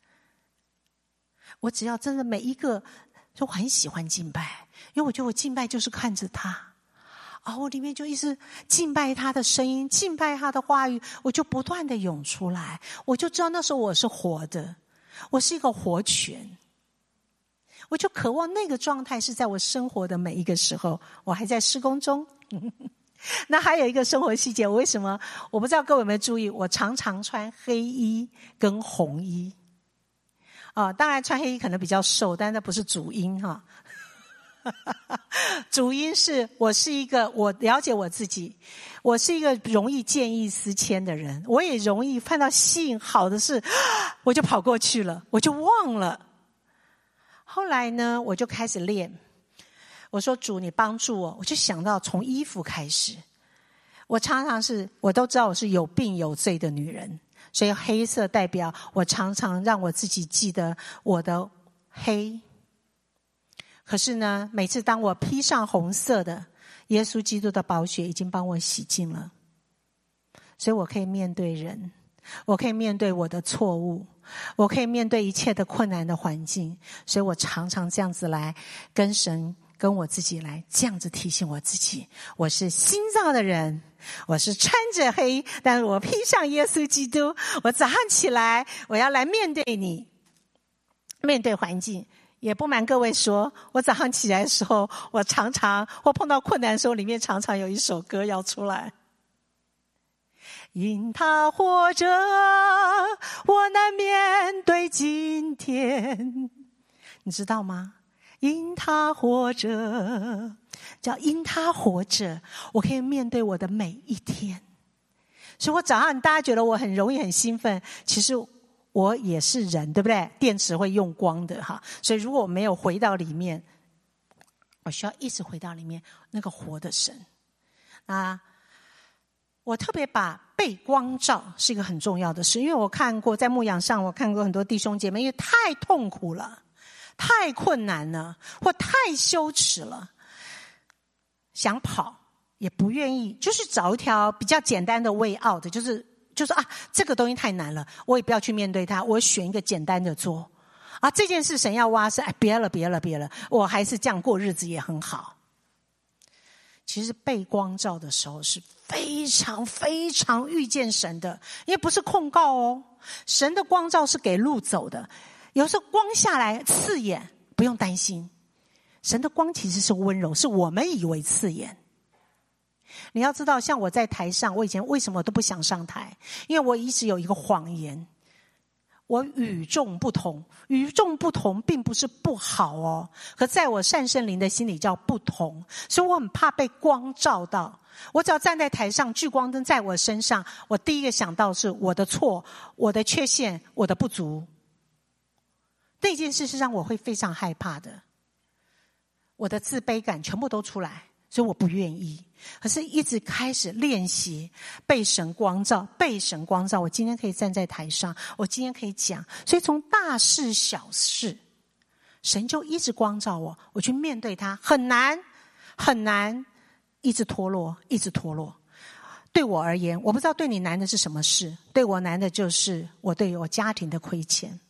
我只要真的每一个就很喜欢敬拜，因为我觉得我敬拜就是看着他啊，我里面就一直敬拜他的声音，敬拜他的话语，我就不断的涌出来，我就知道那时候我是活的，我是一个活泉，我就渴望那个状态是在我生活的每一个时候。我还在施工中那还有一个生活细节，我为什么我不知道各位有没有注意，我常常穿黑衣跟红衣啊，当然穿黑衣可能比较瘦，但那不是主因哈。主因是我是一个，我了解我自己，我是一个容易见异思迁的人，我也容易看到吸引好的事，我就跑过去了，我就忘了。后来呢，我就开始练，我说主你帮助我，我就想到从衣服开始。我常常是我都知道我是有病有罪的女人，所以黑色代表我常常让我自己记得我的黑。可是呢，每次当我披上红色的，耶稣基督的宝血已经帮我洗净了，所以我可以面对人， 我可以面对我的错误，我可以面对一切的困难的环境，所以我常常这样子来跟神跟我自己来这样子提醒我自己，我是新造的人，我是穿着黑，但是我披上耶稣基督，我早上起来我要来面对你，面对环境。也不瞒各位说，我早上起来的时候，我常常或碰到困难的时候，里面常常有一首歌要出来，因他活着，我能面对今天，你知道吗？因他活着，叫因他活着，我可以面对我的每一天。所以我早上大家觉得我很容易很兴奋，其实我也是人，对不对？电池会用光的哈，所以如果我没有回到里面，我需要一直回到里面那个活的神。啊，我特别把被光照是一个很重要的事，因为我看过在牧养上，我看过很多弟兄姐妹，因为太痛苦了，太困难了，或太羞耻了，想跑也不愿意，就是找一条比较简单的way out，就是就是啊，这个东西太难了，我也不要去面对它，我选一个简单的做。啊，这件事神要挖是，哎，别了，别了，别了，我还是这样过日子也很好。其实被光照的时候是非常非常遇见神的，因为不是控告哦，神的光照是给路走的。有时候光下来刺眼，不用担心，神的光其实是温柔，是我们以为刺眼。你要知道，像我在台上，我以前为什么都不想上台？因为我一直有一个谎言，我与众不同。与众不同并不是不好哦，可在我善圣灵的心里叫不同，所以我很怕被光照到。我只要站在台上，聚光灯在我身上，我第一个想到是我的错，我的缺陷，我的不足。这件事是让我会非常害怕的，我的自卑感全部都出来，所以我不愿意。可是一直开始练习被神光照，被神光照，我今天可以站在台上，我今天可以讲。所以从大事小事，神就一直光照我，我去面对它，很难很难，一直脱落，一直脱落。对我而言，我不知道对你难的是什么事，对我难的就是我对我家庭的亏欠。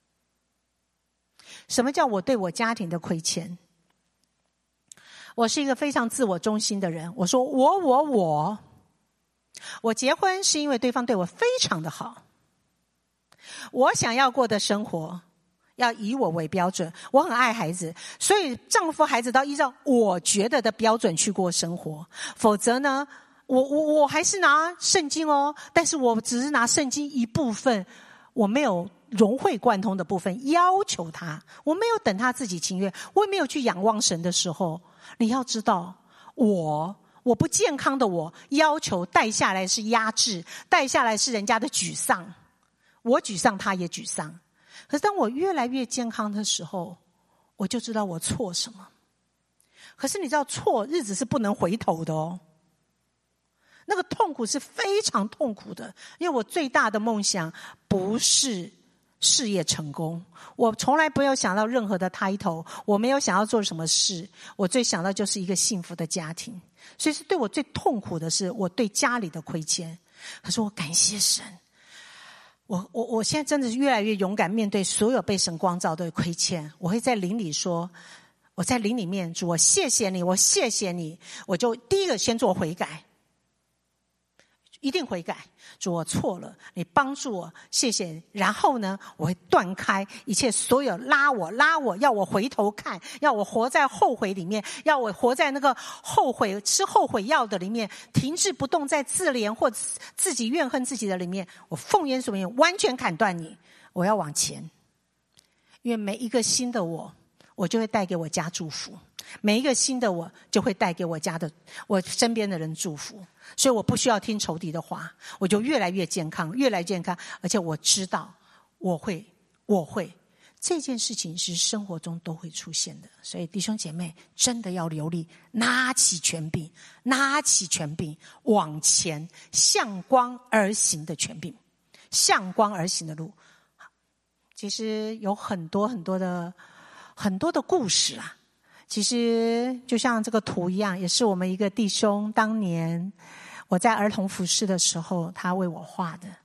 什么叫我对我家庭的亏欠？我是一个非常自我中心的人，我说我我我我结婚是因为对方对我非常的好，我想要过的生活要以我为标准，我很爱孩子，所以丈夫孩子都依照我觉得的标准去过生活，否则呢我我我还是拿圣经哦，但是我只是拿圣经一部分，我没有融会贯通的部分要求他，我没有等他自己情愿，我也没有去仰望神的时候，你要知道，我我不健康的我要求带下来是压制，带下来是人家的沮丧，我沮丧他也沮丧。可是当我越来越健康的时候，我就知道我错什么。可是你知道错日子是不能回头的哦，那个痛苦是非常痛苦的。因为我最大的梦想不是事业成功，我从来不要想到任何的 title， 我没有想要做什么事，我最想到就是一个幸福的家庭。所以是对我最痛苦的是我对家里的亏欠。可是我感谢神，我我我现在真的是越来越勇敢面对所有被神光照的亏欠。我会在灵里说，我在灵里面主，我谢谢你，我谢谢你，我就第一个先做悔改，一定悔改，主我错了，你帮助我，谢谢你。然后呢，我会断开一切所有拉我拉我要我回头看，要我活在后悔里面，要我活在那个后悔吃后悔药的里面，停滞不动在自怜或自己怨恨自己的里面。我奉耶稣名完全砍断你，我要往前。因为每一个新的我，我就会带给我家祝福，每一个新的我就会带给我家的我身边的人祝福。所以我不需要听仇敌的话，我就越来越健康，越来越健康。而且我知道我会我会这件事情是生活中都会出现的。所以弟兄姐妹真的要留力，拿起权柄，拿起权柄往前，向光而行的权柄，向光而行的路。其实有很多很多的很多的故事啊，其实就像这个图一样，也是我们一个弟兄当年我在儿童服事的时候他为我画的。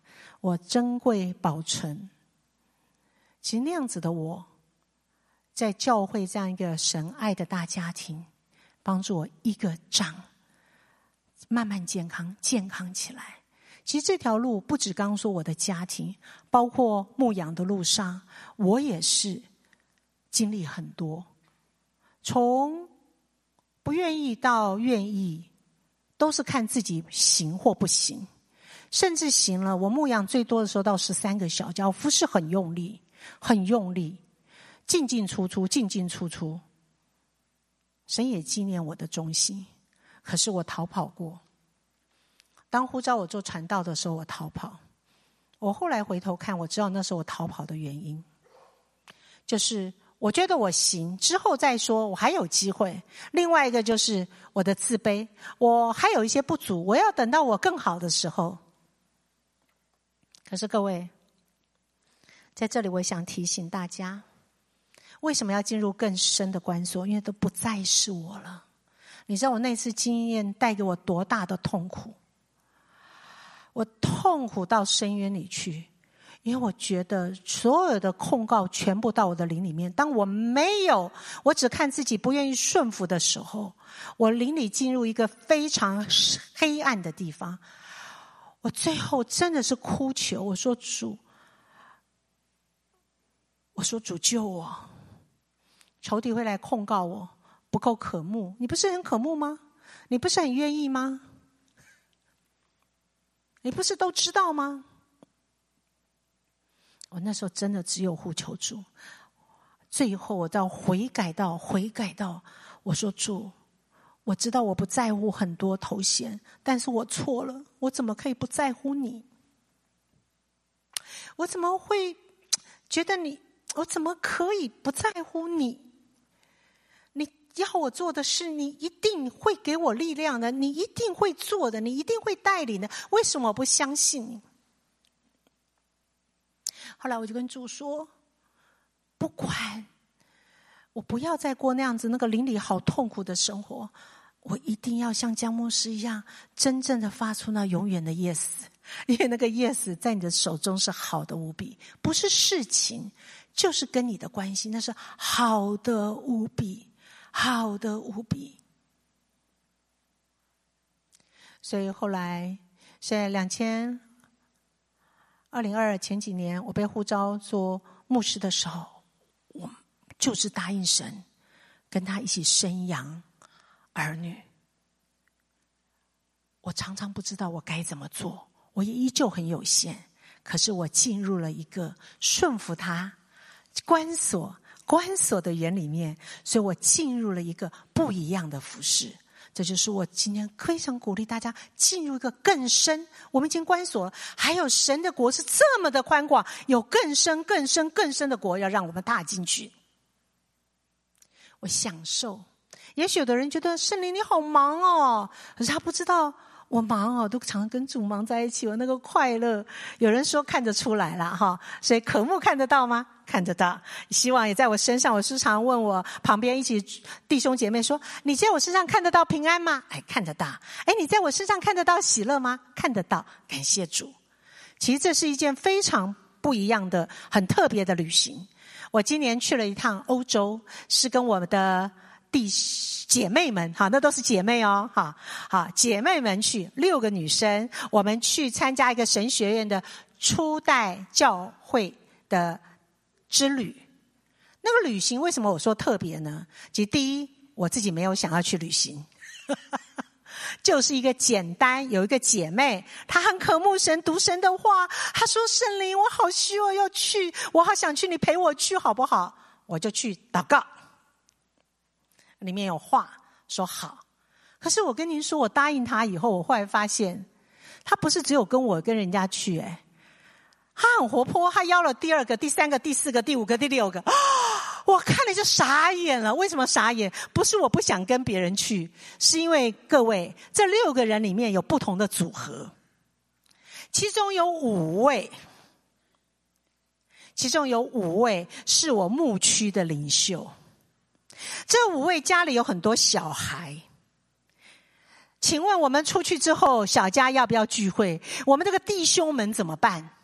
我珍贵保存。其实那样子的我，在教会这样一个神爱的大家庭，帮助我一个长，慢慢健康健康起来。其实这条路不止刚说我的家庭，包括牧养的路上，我也是经历很多，从不愿意到愿意，都是看自己行或不行。甚至行了，我牧养最多的时候到十三个小家，我服侍很用力很用力，进进出出进进出出，神也纪念我的忠心。可是我逃跑过，当呼召我做传道的时候，我逃跑。我后来回头看，我知道那是我逃跑的原因，就是我觉得我行，之后再说，我还有机会。另外一个就是我的自卑，我还有一些不足，我要等到我更好的时候。可是各位，在这里我想提醒大家，为什么要进入更深的关锁？因为都不再是我了。你知道我那次经验带给我多大的痛苦？我痛苦到深渊里去，因为我觉得所有的控告全部到我的灵里面。当我没有，我只看自己不愿意顺服的时候，我灵里进入一个非常黑暗的地方。我最后真的是哭求，我说主，我说主救我，仇敌会来控告我不够渴慕。你不是很渴慕吗？你不是很愿意吗？你不是都知道吗？我那时候真的只有呼求主。最后我到悔改到悔改到我说主，我知道我不在乎很多头衔，但是我错了，我怎么可以不在乎你？我怎么会觉得你，我怎么可以不在乎你？你要我做的事，你一定会给我力量的，你一定会做的，你一定会带领的，为什么我不相信你？后来我就跟主说，不管，我不要再过那样子那个邻里好痛苦的生活，我一定要像江牧师一样，真正的发出那永远的 yes， 因为那个 yes 在你的手中是好的无比，不是事情，就是跟你的关系，那是好的无比，好的无比。所以后来在两千二零二二前几年，我被呼召做牧师的时候，我就是答应神，跟他一起生养儿女。我常常不知道我该怎么做，我也依旧很有限，可是我进入了一个顺服他关锁关锁的园里面，所以我进入了一个不一样的服事。这就是我今天非常鼓励大家进入一个更深，我们已经关锁了，还有神的国是这么的宽广，有更深更深更深的国要让我们踏进去。我享受。也许有的人觉得圣灵你好忙哦，可是他不知道我忙哦，都常跟主忙在一起，我那个快乐，有人说看得出来了哈。所以渴慕看得到吗？看得到。希望也在我身上。我时常问我旁边一起弟兄姐妹说，你在我身上看得到平安吗？哎，看得到。哎，你在我身上看得到喜乐吗？看得到。感谢主。其实这是一件非常不一样的很特别的旅行。我今年去了一趟欧洲，是跟我们的弟姐妹们，好，那都是姐妹哦，好，好，姐妹们去，六个女生，我们去参加一个神学院的初代教会的之旅。那个旅行为什么我说特别呢？其实第一，我自己没有想要去旅行，就是一个简单，有一个姐妹，她很渴慕神，读神的话，她说圣灵，我好需要要去，我好想去，你陪我去好不好？我就去祷告，里面有话说好。可是我跟您说，我答应她以后，我后来发现她不是只有跟我跟人家去，诶她很活泼，她邀了第二个第三个第四个第五个第六个，我看了就傻眼了。为什么傻眼？不是我不想跟别人去，是因为各位这六个人里面有不同的组合，其中有五位其中有五位是我牧区的领袖，这五位家里有很多小孩。请问我们出去之后，小家要不要聚会？我们这个弟兄们怎么办？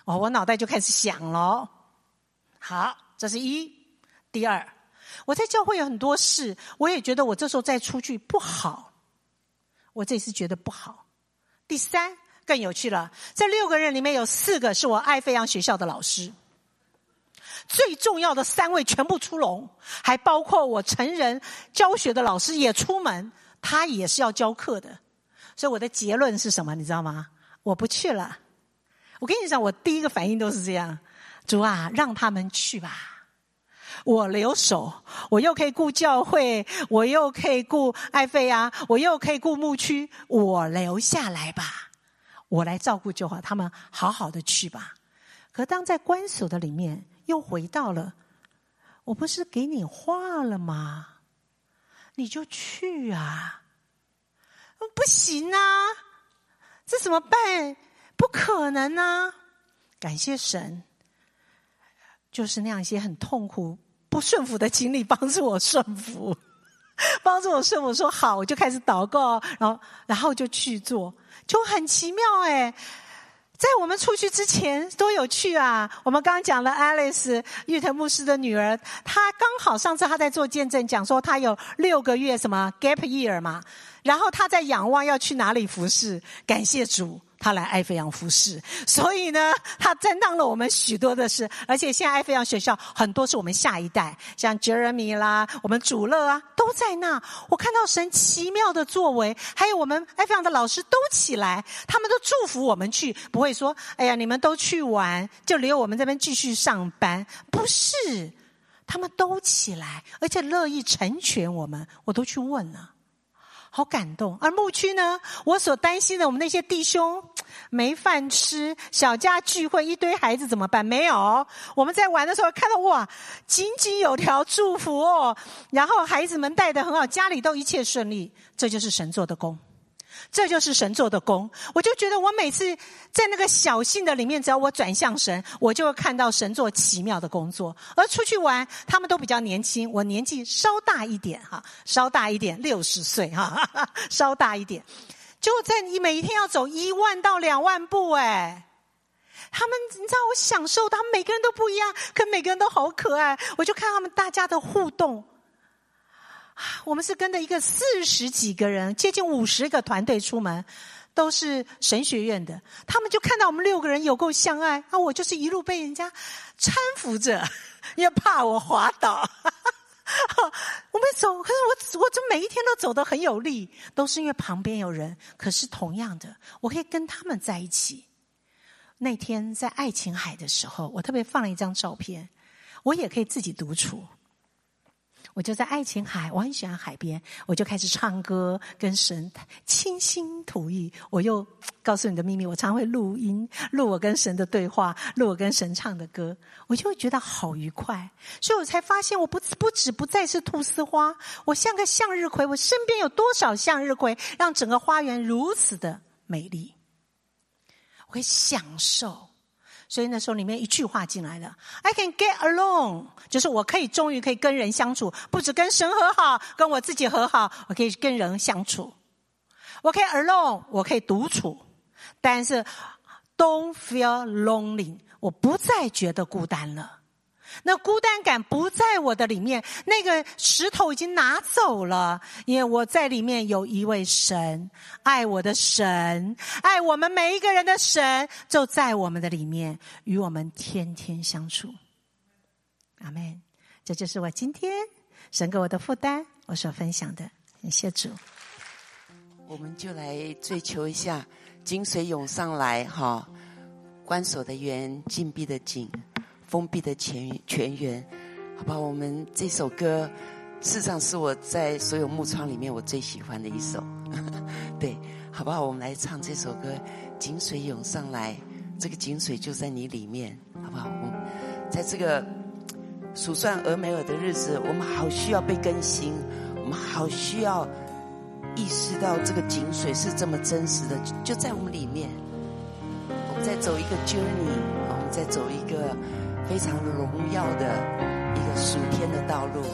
哦，我脑袋就开始想了。好，这是一。第二，我在教会有很多事，我也觉得我这时候再出去不好，我这次觉得不好。第三，更有趣了，这六个人里面有四个是我爱飞扬学校的老师，最重要的三位全部出笼，还包括我成人教学的老师也出门，他也是要教课的。所以我的结论是什么，你知道吗？我不去了。我跟你讲，我第一个反应都是这样，主啊，让他们去吧，我留守，我又可以顾教会，我又可以顾爱飞扬，我又可以顾牧区，我留下来吧，我来照顾就好，他们好好的去吧。可当在关锁的里面又回到了，我不是给你画了吗？你就去啊。不行啊，这怎么办？不可能啊。感谢神，就是那样一些很痛苦不顺服的经历帮助我顺服，帮助我顺服，说好，我就开始祷告，然后然后就去做，就很奇妙哎。在我们出去之前多有趣啊！我们刚刚讲了 Alice 玉藤牧师的女儿，她刚好上次她在做见证，讲说她有六个月什么 gap year 嘛，然后她在仰望要去哪里服侍，感谢主，她来爱飞扬服侍，所以呢，她担当了我们许多的事，而且现在爱飞扬学校很多是我们下一代，像 Jeremy 啦，我们主乐啊，都在那。我看到神奇妙的作为，还有我们爱飞扬的老师都起来，他们都祝福我们去，不会说，哎呀，你们都去玩，就留我们这边继续上班，不是，他们都起来，而且乐意成全我们，我都去问了。好感动。而牧区呢，我所担心的我们那些弟兄没饭吃，小家聚会一堆孩子怎么办？没有，我们在玩的时候看到哇，井井有条，祝福哦，然后孩子们带得很好，家里都一切顺利，这就是神做的工，这就是神做的工。我就觉得我每次在那个小信的里面，只要我转向神，我就会看到神做奇妙的工作。而出去玩，他们都比较年轻，我年纪稍大一点哈，稍大一点，六十岁哈，稍大一点，就在你每一天要走一万到两万步哎。他们你知道我享受，他们每个人都不一样，可每个人都好可爱，我就看他们大家的互动。我们是跟着一个四十几个人，接近五十个团队出门，都是神学院的。他们就看到我们六个人有够相爱，啊，我就是一路被人家搀扶着，因为怕我滑倒。我们走，可是我我这每一天都走得很有力，都是因为旁边有人。可是同样的，我可以跟他们在一起。那天在爱琴海的时候，我特别放了一张照片，我也可以自己独处。我就在爱琴海，我很喜欢海边，我就开始唱歌，跟神倾心吐意。我又告诉你的秘密，我常会录音，录我跟神的对话，录我跟神唱的歌，我就会觉得好愉快。所以我才发现，我不不止不再是菟丝花，我像个向日葵。我身边有多少向日葵，让整个花园如此的美丽，我会享受。所以那时候里面一句话进来了 I can get along， 就是我可以终于可以跟人相处，不只跟神和好，跟我自己和好，我可以跟人相处。我可以 alone， 我可以独处，但是 don't feel lonely， 我不再觉得孤单了。那孤单感不在我的里面，那个石头已经拿走了，因为我在里面有一位神，爱我的神，爱我们每一个人的神，就在我们的里面，与我们天天相处。阿们。这就是我今天神给我的负担，我所分享的。感谢主。 我们就来追求一下井水涌上来哈，关锁的园，禁闭的井，封闭的泉泉源，好吧？我们这首歌事实上是我在所有牧窗里面我最喜欢的一首对，好不好？我们来唱这首歌，井水涌上来，这个井水就在你里面，好不好？我们在这个数算俄梅尔的日子，我们好需要被更新，我们好需要意识到这个井水是这么真实的，就在我们里面。我们在走一个 journey， 我们在走一个非常荣耀的一个属天的道路。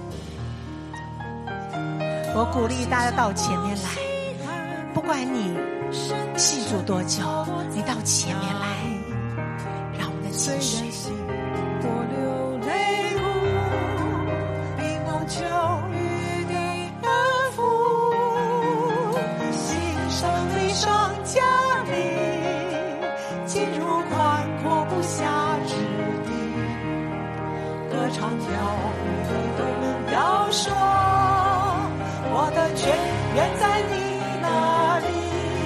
我鼓励大家到前面来，不管你信主多久，你到前面来， 井水。 唱跳都要说，我的泉源在你那里。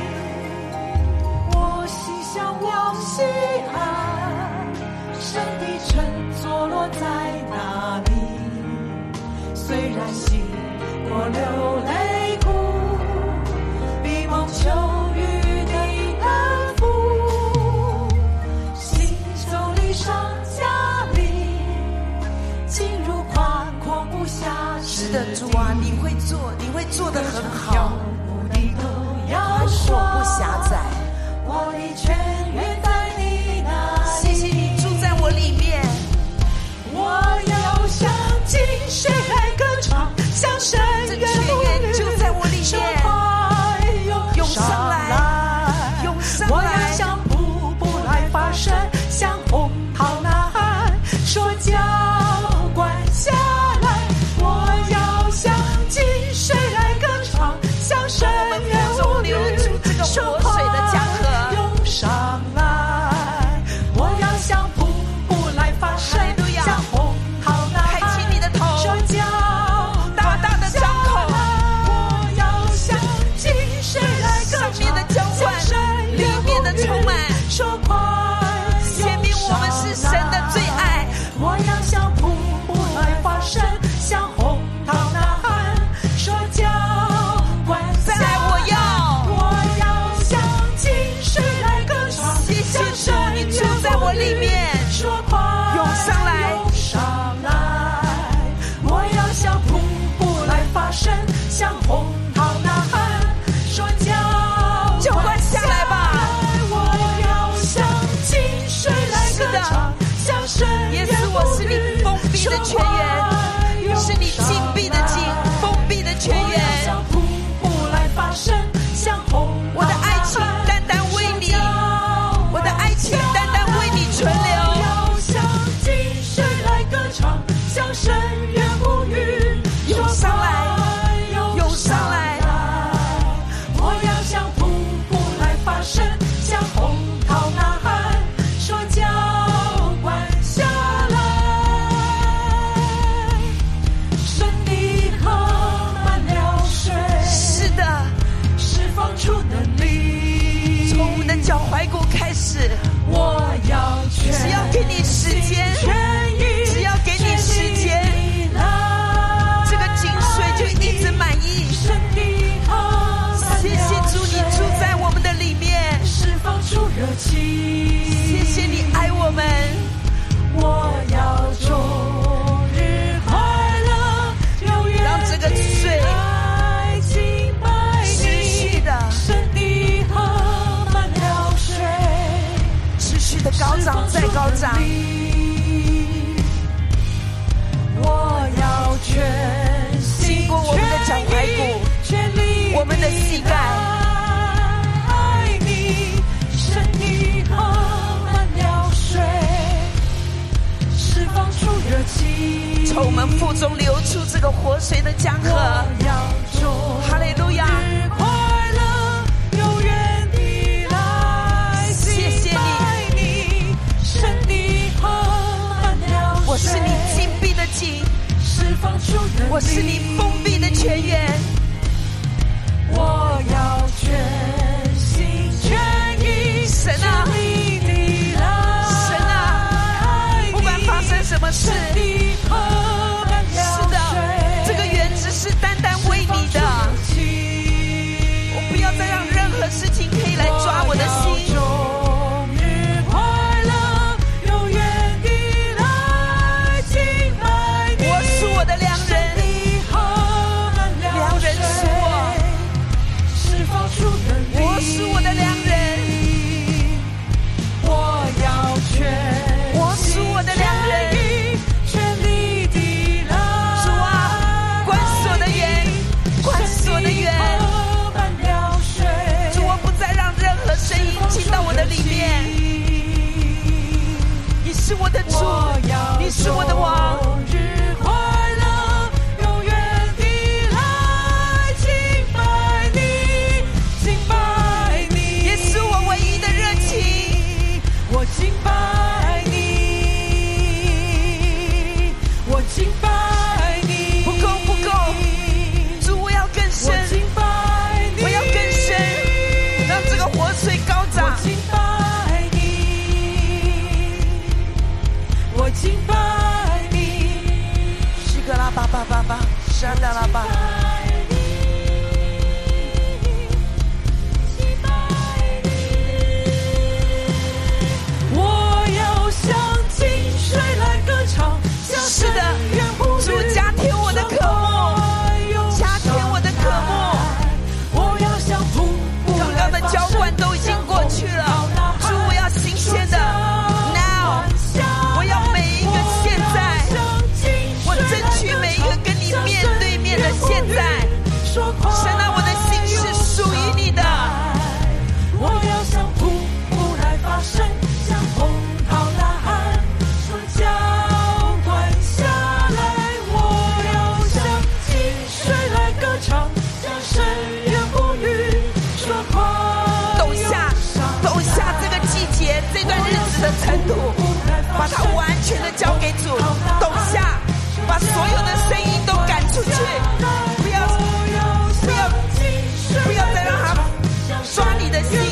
我心向往西岸，神的城坐落在哪里？虽然心我流泪哭，必蒙秋雨的安抚。行走里上加里，进入宽阔不狭窄。 是的，主啊，你会做，你会做得很好， 你都要宽说阔不狭窄。 我的泉源在你那里。 谢谢你住在我里面。 我要向近水来歌唱，向深渊呼吁， 就在我里面，涌上来，涌上来。 我要向瀑布来发声，向洪涛呐喊，说浇灌下来。我要向近水来歌唱，向深渊呼吁，说活水的江河涌上来。我要向瀑布来发声，向洪涛呐喊， 开启你的头， 说浇大大的张口。 我要向近水来歌唱， 上面的浇灌，里面的充满， 说快显明我们是神的最爱。 我要向瀑布来发声，向洪涛呐喊，说浇灌下来。 我要， 我要向近水来歌唱， 谢谢主，你住在我里面， 说快涌上来， 涌上来。我要向瀑布来发声，向洪涛呐喊，说浇浇灌下来吧。 我要向近水来歌唱，向深渊耶稣，我是你封闭的泉源，是你禁闭的井，封闭的泉源。 向瀑布来发声，向洪我的爱情单单为你，我的爱情单单为你存留。 要向近水来歌唱，向深渊呼吁， 涌上来，涌上来。 我要向瀑布来发声，向洪涛呐喊，说浇灌下来。神的河满了水， 是的， 释放出能力， 从我们的脚踝骨开始， 我要全只要给你时间，只要给你时间，这个井水就一直满溢。谢谢主，你住在我们的里面， 释放出热情。 谢谢你爱我们。 我要终日快乐，永远让这个水来敬拜你， 持续的神的河满了水， 持续的高涨再高涨。 我要全心经过我们的脚踝骨， 全力我们的膝盖， 爱你，神的河满了水，释放出热情， 从我们腹中流出这个活水的江河。 我要终哈利路亚， 日快乐，永远地来谢谢你， 你，神的河满了水， 我是你禁闭的井， 释放出能力， 我是你封闭的泉源。 我要全心全意， 神啊， 全力地来， 神啊，不管发生什么事，是的，这个园子是单单为你的，我不要再让任何事情可以来抓我的心。 终日快乐，永远地来敬拜你。 我是我的良人，良人子的尘土，把它完全的交给主。抖下，把所有的声音都赶出去，不要不要不要再让它抓你的心。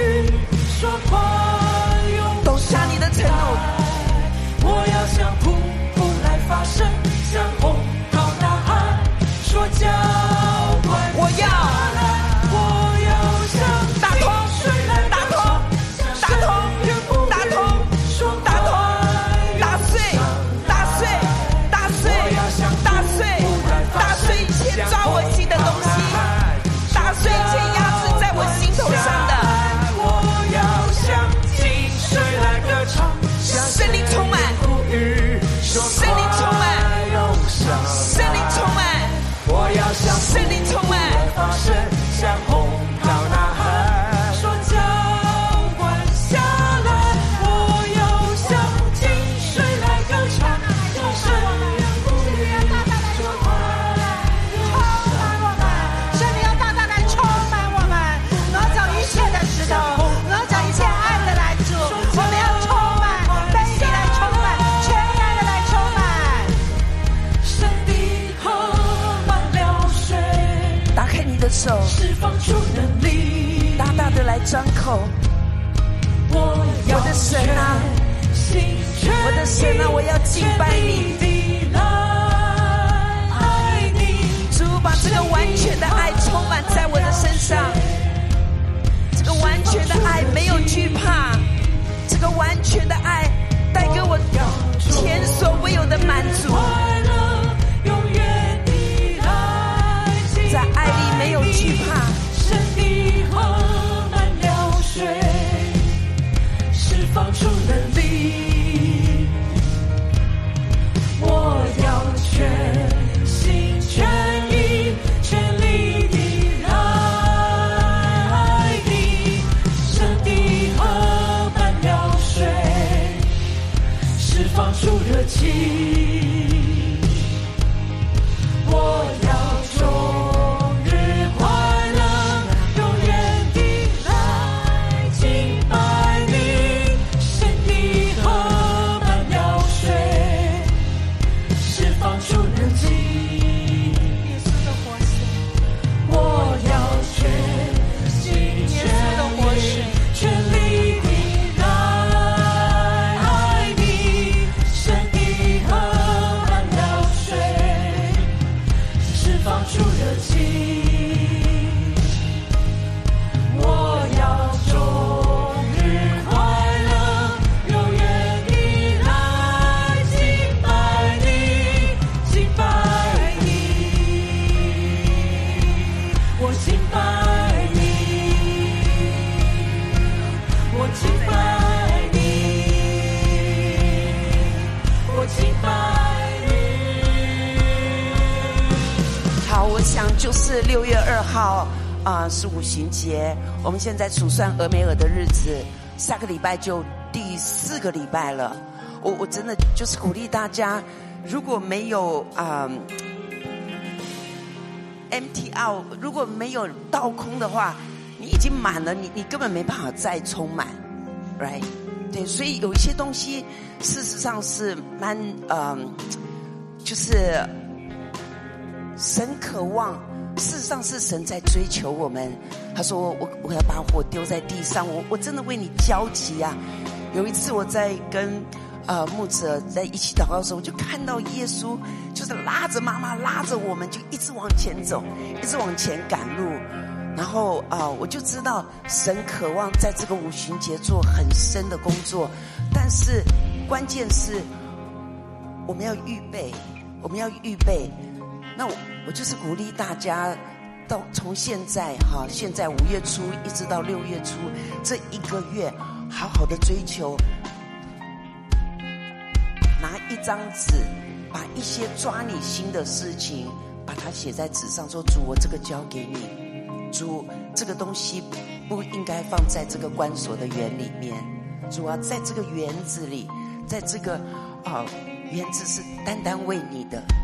抖下你的尘土， 我要像瀑布来发声，像洪涛呐喊，说浇灌。 我要我要像打通打通打通打通打通打碎打碎打碎打碎打碎一切抓我心的东西，打碎一切压制在我心头上的。 我要像金水来歌唱， 圣灵充满，圣灵充满，圣灵充满， 我要像圣灵充满， 发声，像洪涛呐喊，说浇灌下来。我要像金水来歌唱，圣灵充满我们， 圣灵要大大来充满我们，挪走一切的石头，挪走一切暗的来主，我们要充满，被你来充满，全然的来充满。 圣地河满了水， 打开你的手， 释放出能力， 大大的来张口。 我要我的神啊， 心全我的神啊，我要敬拜你。 地来爱你， 主把这个完全的爱充满在我的身上，这个完全的爱没有惧怕，这个完全的爱带给我前所未有的满足。 快乐永远地来敬拜在爱里没有惧怕， 圣地河满了水，释放出能力。我要全心全意全力地爱你，圣地河满了水，释放出热情。我要终日快乐，永远地来敬拜你，圣地河满了水，释放出热情。 耶稣的活水， 我要全心全意全力地来爱你，圣地河满了水，释放出热情。我要终日快乐，永远地来敬拜你，敬拜你，我敬拜你，我敬拜你，我敬拜你。 好，我想就是六月二号啊、呃、是五旬节，我们现在数算俄梅尔的日子，下个礼拜就第四个礼拜了。我我真的就是鼓励大家，如果没有啊、呃、empty out， 如果没有倒空的话，你已经满了，你你根本没办法再充满 ，right？ 对，所以有一些东西事实上是蛮嗯、呃，就是神渴望，事实上是神在追求我们。他说我我要把火丢在地上，我我真的为你焦急啊。有一次我在跟呃牧者在一起祷告的时候，我就看到耶稣就是拉着妈妈，拉着我们就一直往前走，一直往前赶路。然后啊、呃，我就知道神渴望在这个五旬节做很深的工作，但是关键是我们要预备，我们要预备。那我我就是鼓励大家，到从现在哈，现在五月初一直到六月初这一个月，好好的追求，拿一张纸，把一些抓你心的事情，把它写在纸上，说主，我这个交给你，主，这个东西不应该放在这个关锁的园里面，主啊，在这个园子里，在这个啊、呃、园子是单单为你的。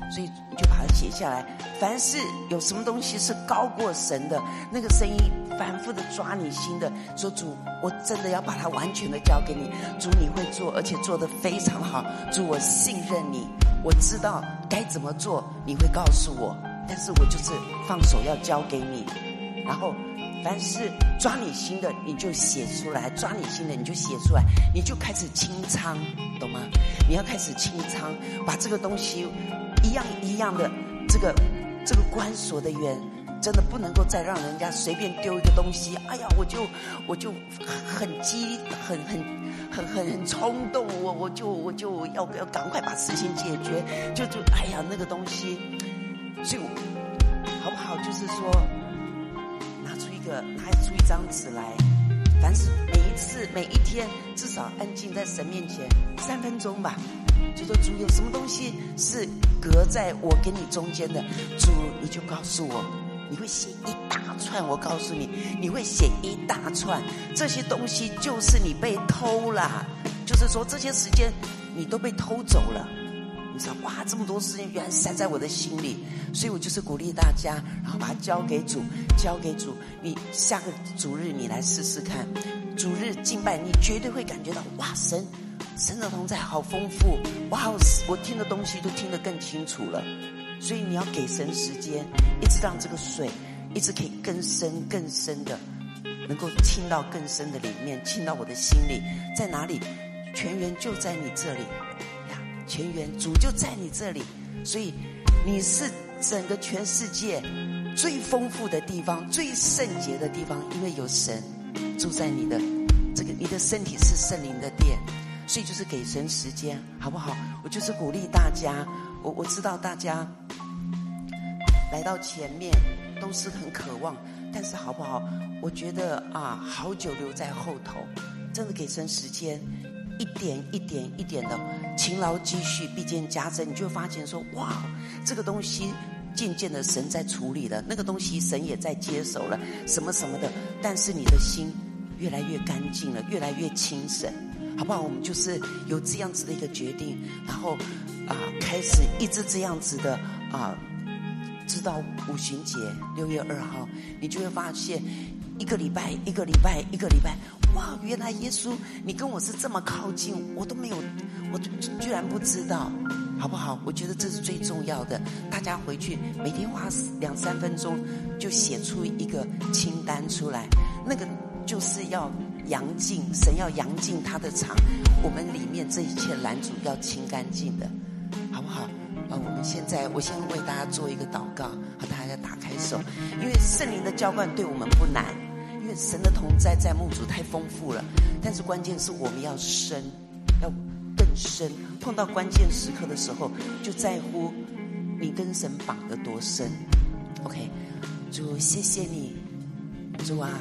所以你就把它写下来。凡是有什么东西是高过神的，那个声音反复的抓你心的，说主，我真的要把它完全的交给你。主，你会做，而且做得非常好。主，我信任你，我知道该怎么做，你会告诉我，但是我就是放手要交给你。然后凡是抓你心的你就写出来，抓你心的你就写出来，你就开始清仓，懂吗？你要开始清仓，把这个东西一样一样的，这个这个关锁的园真的不能够再让人家随便丢一个东西，哎呀，我就我就很激很很很很很冲动，我我就我就要要赶快把事情解决，就就哎呀那个东西，所以好不好？就是说拿出一个拿出一张纸来，凡是每一次每一天至少安静在神面前三分钟吧，就说主，有什么东西是隔在我跟你中间的，主你就告诉我。你会写一大串，我告诉你，你会写一大串，这些东西就是你被偷了，就是说这些时间你都被偷走了。你知道，哇，这么多事情原来塞在我的心里，所以我就是鼓励大家，然后把它交给主，交给主。你下个主日你来试试看，主日敬拜你绝对会感觉到，哇，神神的同在好丰富，哇，我听的东西都听得更清楚了。所以你要给神时间，一直让这个水一直可以更深更深的能够浸到更深的里面，浸到我的心里。在哪里？泉源就在你这里呀，泉源主就在你这里。所以你是整个全世界最丰富的地方，最圣洁的地方，因为有神住在你的这个，你的身体是圣灵的殿。所以就是给神时间，好不好？我就是鼓励大家，我我知道大家来到前面都是很渴望，但是好不好？我觉得啊，好久留在后头，真的给神时间，一点一点一点的勤劳积蓄，必见加增，你就会发现说，哇，这个东西渐渐的神在处理了，那个东西神也在接手了，什么什么的，但是你的心越来越干净了，越来越清神。好不好？我们就是有这样子的一个决定，然后啊、呃，开始一直这样子的啊、呃，直到五旬节六月二号，你就会发现一个礼拜一个礼拜一个礼拜，哇，原来耶稣你跟我是这么靠近，我都没有，我居然不知道，好不好？我觉得这是最重要的。大家回去每天花两三分钟就写出一个清单出来，那个就是要扬净，神要扬净他的场，我们里面这一切拦阻要清干净的，好不好？啊，我们现在我先为大家做一个祷告，好，大家打开手，因为圣灵的浇灌对我们不难，因为神的同在在牧主太丰富了，但是关键是我们要深，要更深，碰到关键时刻的时候，就在乎你跟神绑得多深。 OK， 主谢谢你，主啊，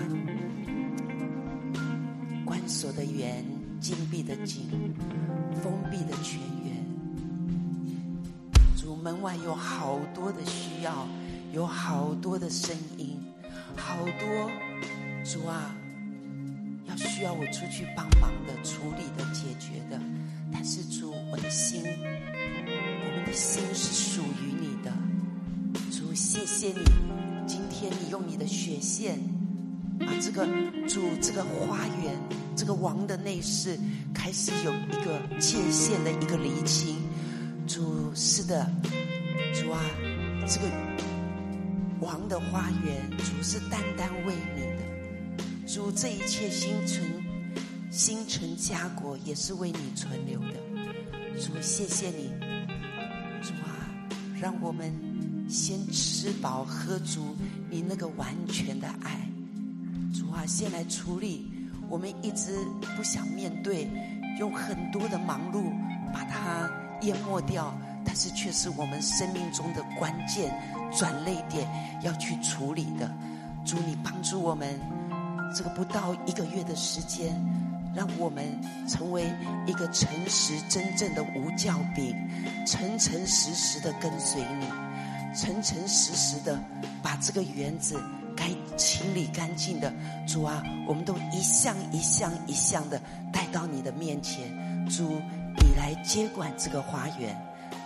关锁的园，禁闭的井，封闭的泉源。主，门外有好多的需要，有好多的声音，好多主啊，要需要我出去帮忙的、处理的、解决的。但是主，我的心，我们的心是属于你的。主，谢谢你，今天你用你的血线，把这个主这个花园，这个王的内室开始有一个界限的一个厘清。主，是的，主啊，这个王的花园，主是单单为你的。主，这一切星辰星辰家国也是为你存留的。主，谢谢你，主啊，让我们先吃饱喝足你那个完全的爱。主啊，先来处理我们一直不想面对，用很多的忙碌把它淹没掉，但是却是我们生命中的关键转捩点要去处理的。主，你帮助我们这个不到一个月的时间，让我们成为一个诚实真正的无酵饼，诚诚实实的跟随你，诚诚实实的把这个园子该清理干净的，主啊，我们都一项一项一项的带到你的面前。主，你来接管这个花园，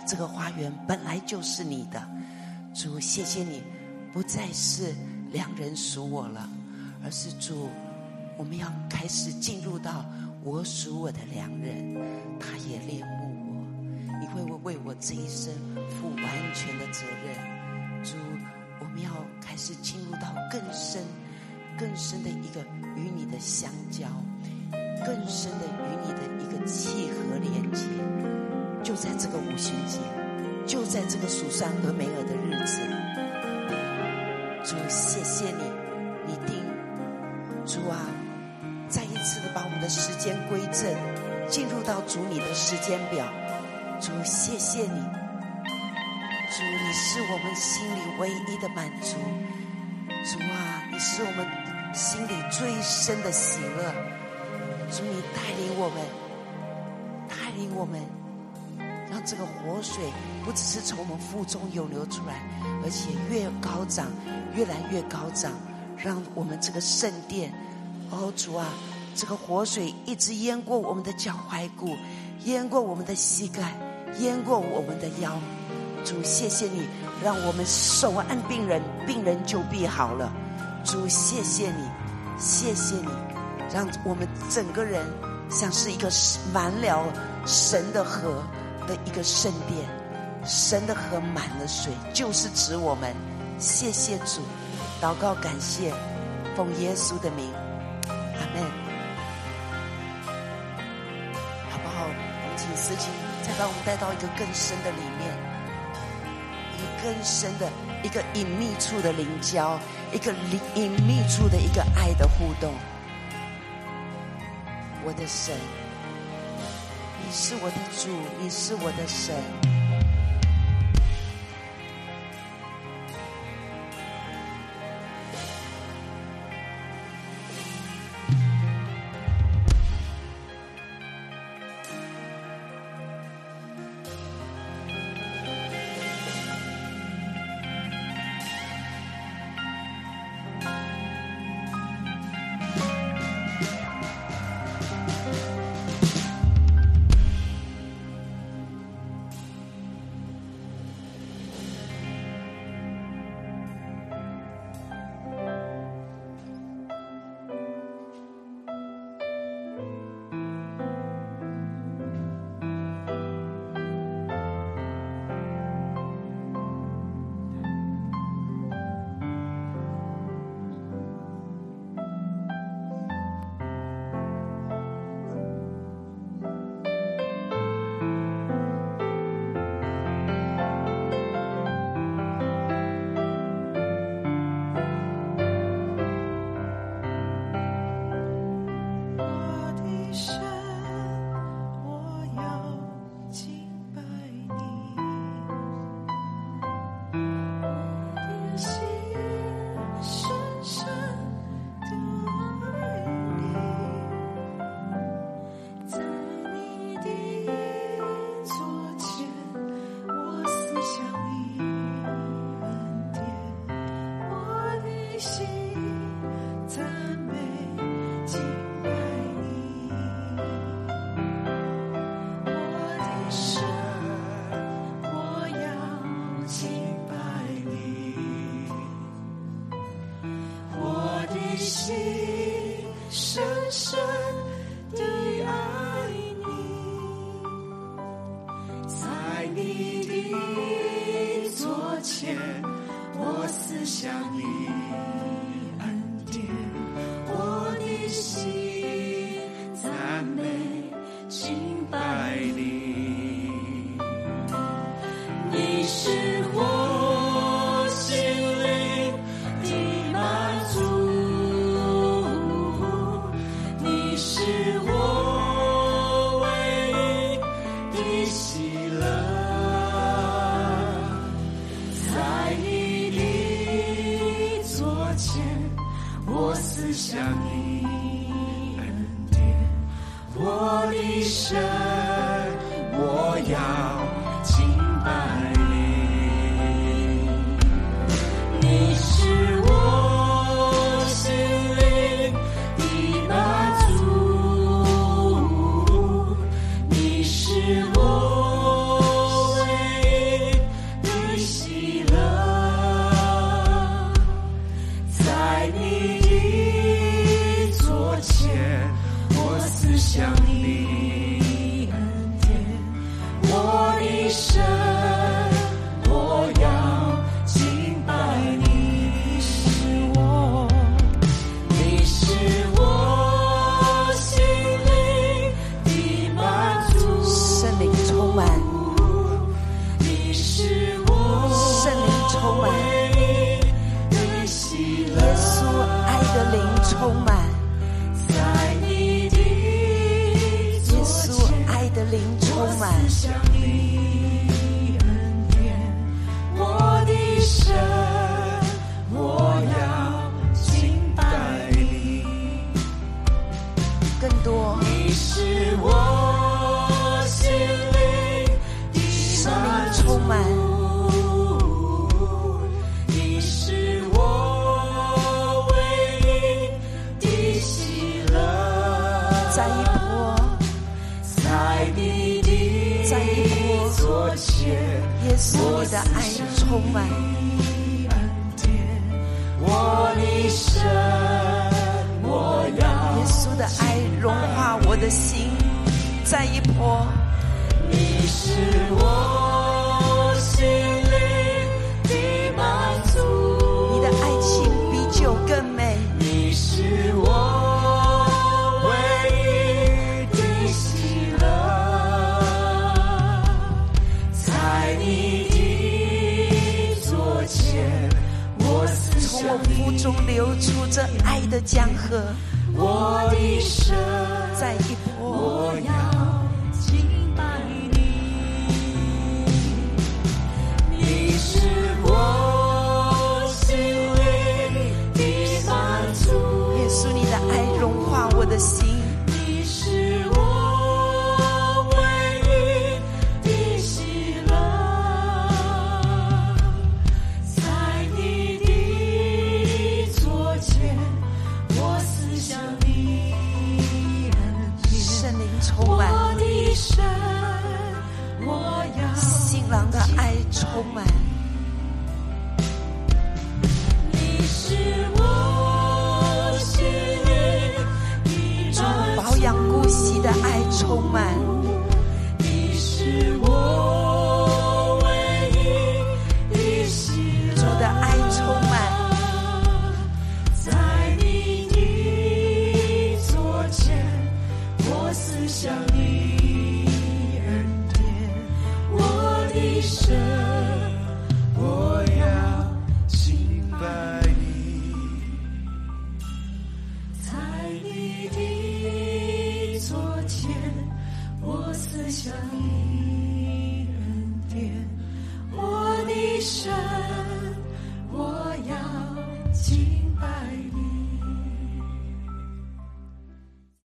这个花园本来就是你的。主，谢谢你，不再是良人属我了，而是主，我们要开始进入到我属我的良人，他也恋慕我，你会为我这一生负完全的责任。主，我们要开始进入到更深更深的一个与你的相交，更深的与你的一个契合连接，就在这个五旬节，就在这个属上俄梅尔的日子。主，谢谢你，你定，主啊，再一次的把我们的时间归正，进入到主你的时间表。主，谢谢你，主，你是我们心里唯一的满足。主啊，你是我们心里最深的喜乐。主，你带领我们，带领我们，让这个活水不只是从我们腹中涌流出来，而且越高涨，越来越高涨，让我们这个圣殿，哦主啊，这个活水一直淹过我们的脚踝骨，淹过我们的膝盖，淹过我们的腰。主，谢谢你，让我们手按病人，病人就必好了。主，谢谢你，谢谢你，让我们整个人像是一个满了神的河的一个圣殿，神的河满了水，就是指我们。谢谢主，祷告感谢，奉耶稣的名，阿们。好不好？我们请司琴再把我们带到一个更深的里面，一个更深的一个隐秘处的灵交，一个隐秘处的一个爱的互动。我的神，你是我的主，你是我的神。 你是我唯思想你恩典，我的神，我要敬拜你，是我，你是我心灵的满足， 圣灵充满， 你是我圣灵充满， 的喜乐， 耶稣爱的灵充满， 在你的耶稣爱的灵充满， 想你恩典，我的神，我要敬拜你， 更多你是我心灵的圣灵充满， 你是我唯一的喜乐， 再一波， 在你的再一波， 左前， 耶稣你的爱充满， 我的神，我要耶稣的爱融化我的心，再一波， 你是我心灵的满足， 你的爱情比酒更美， 你是我唯一的喜乐，在你的左前，我思从我想腹中流出这爱的江河， 我的神， 再一波， 我要敬拜你，你是我心灵的满足， 耶稣你的爱融化我的心， 你是我唯一的喜乐，在你的左前，我思想你恩典， 圣灵充满， 我的神，我要新郎的爱充满， 你是我心灵的主满保养顾惜的爱充满， 你是我唯一的喜乐， 主的爱充满， 在你的左前，我思想你恩典，我的神，我要敬拜你，在你的左前，我思想你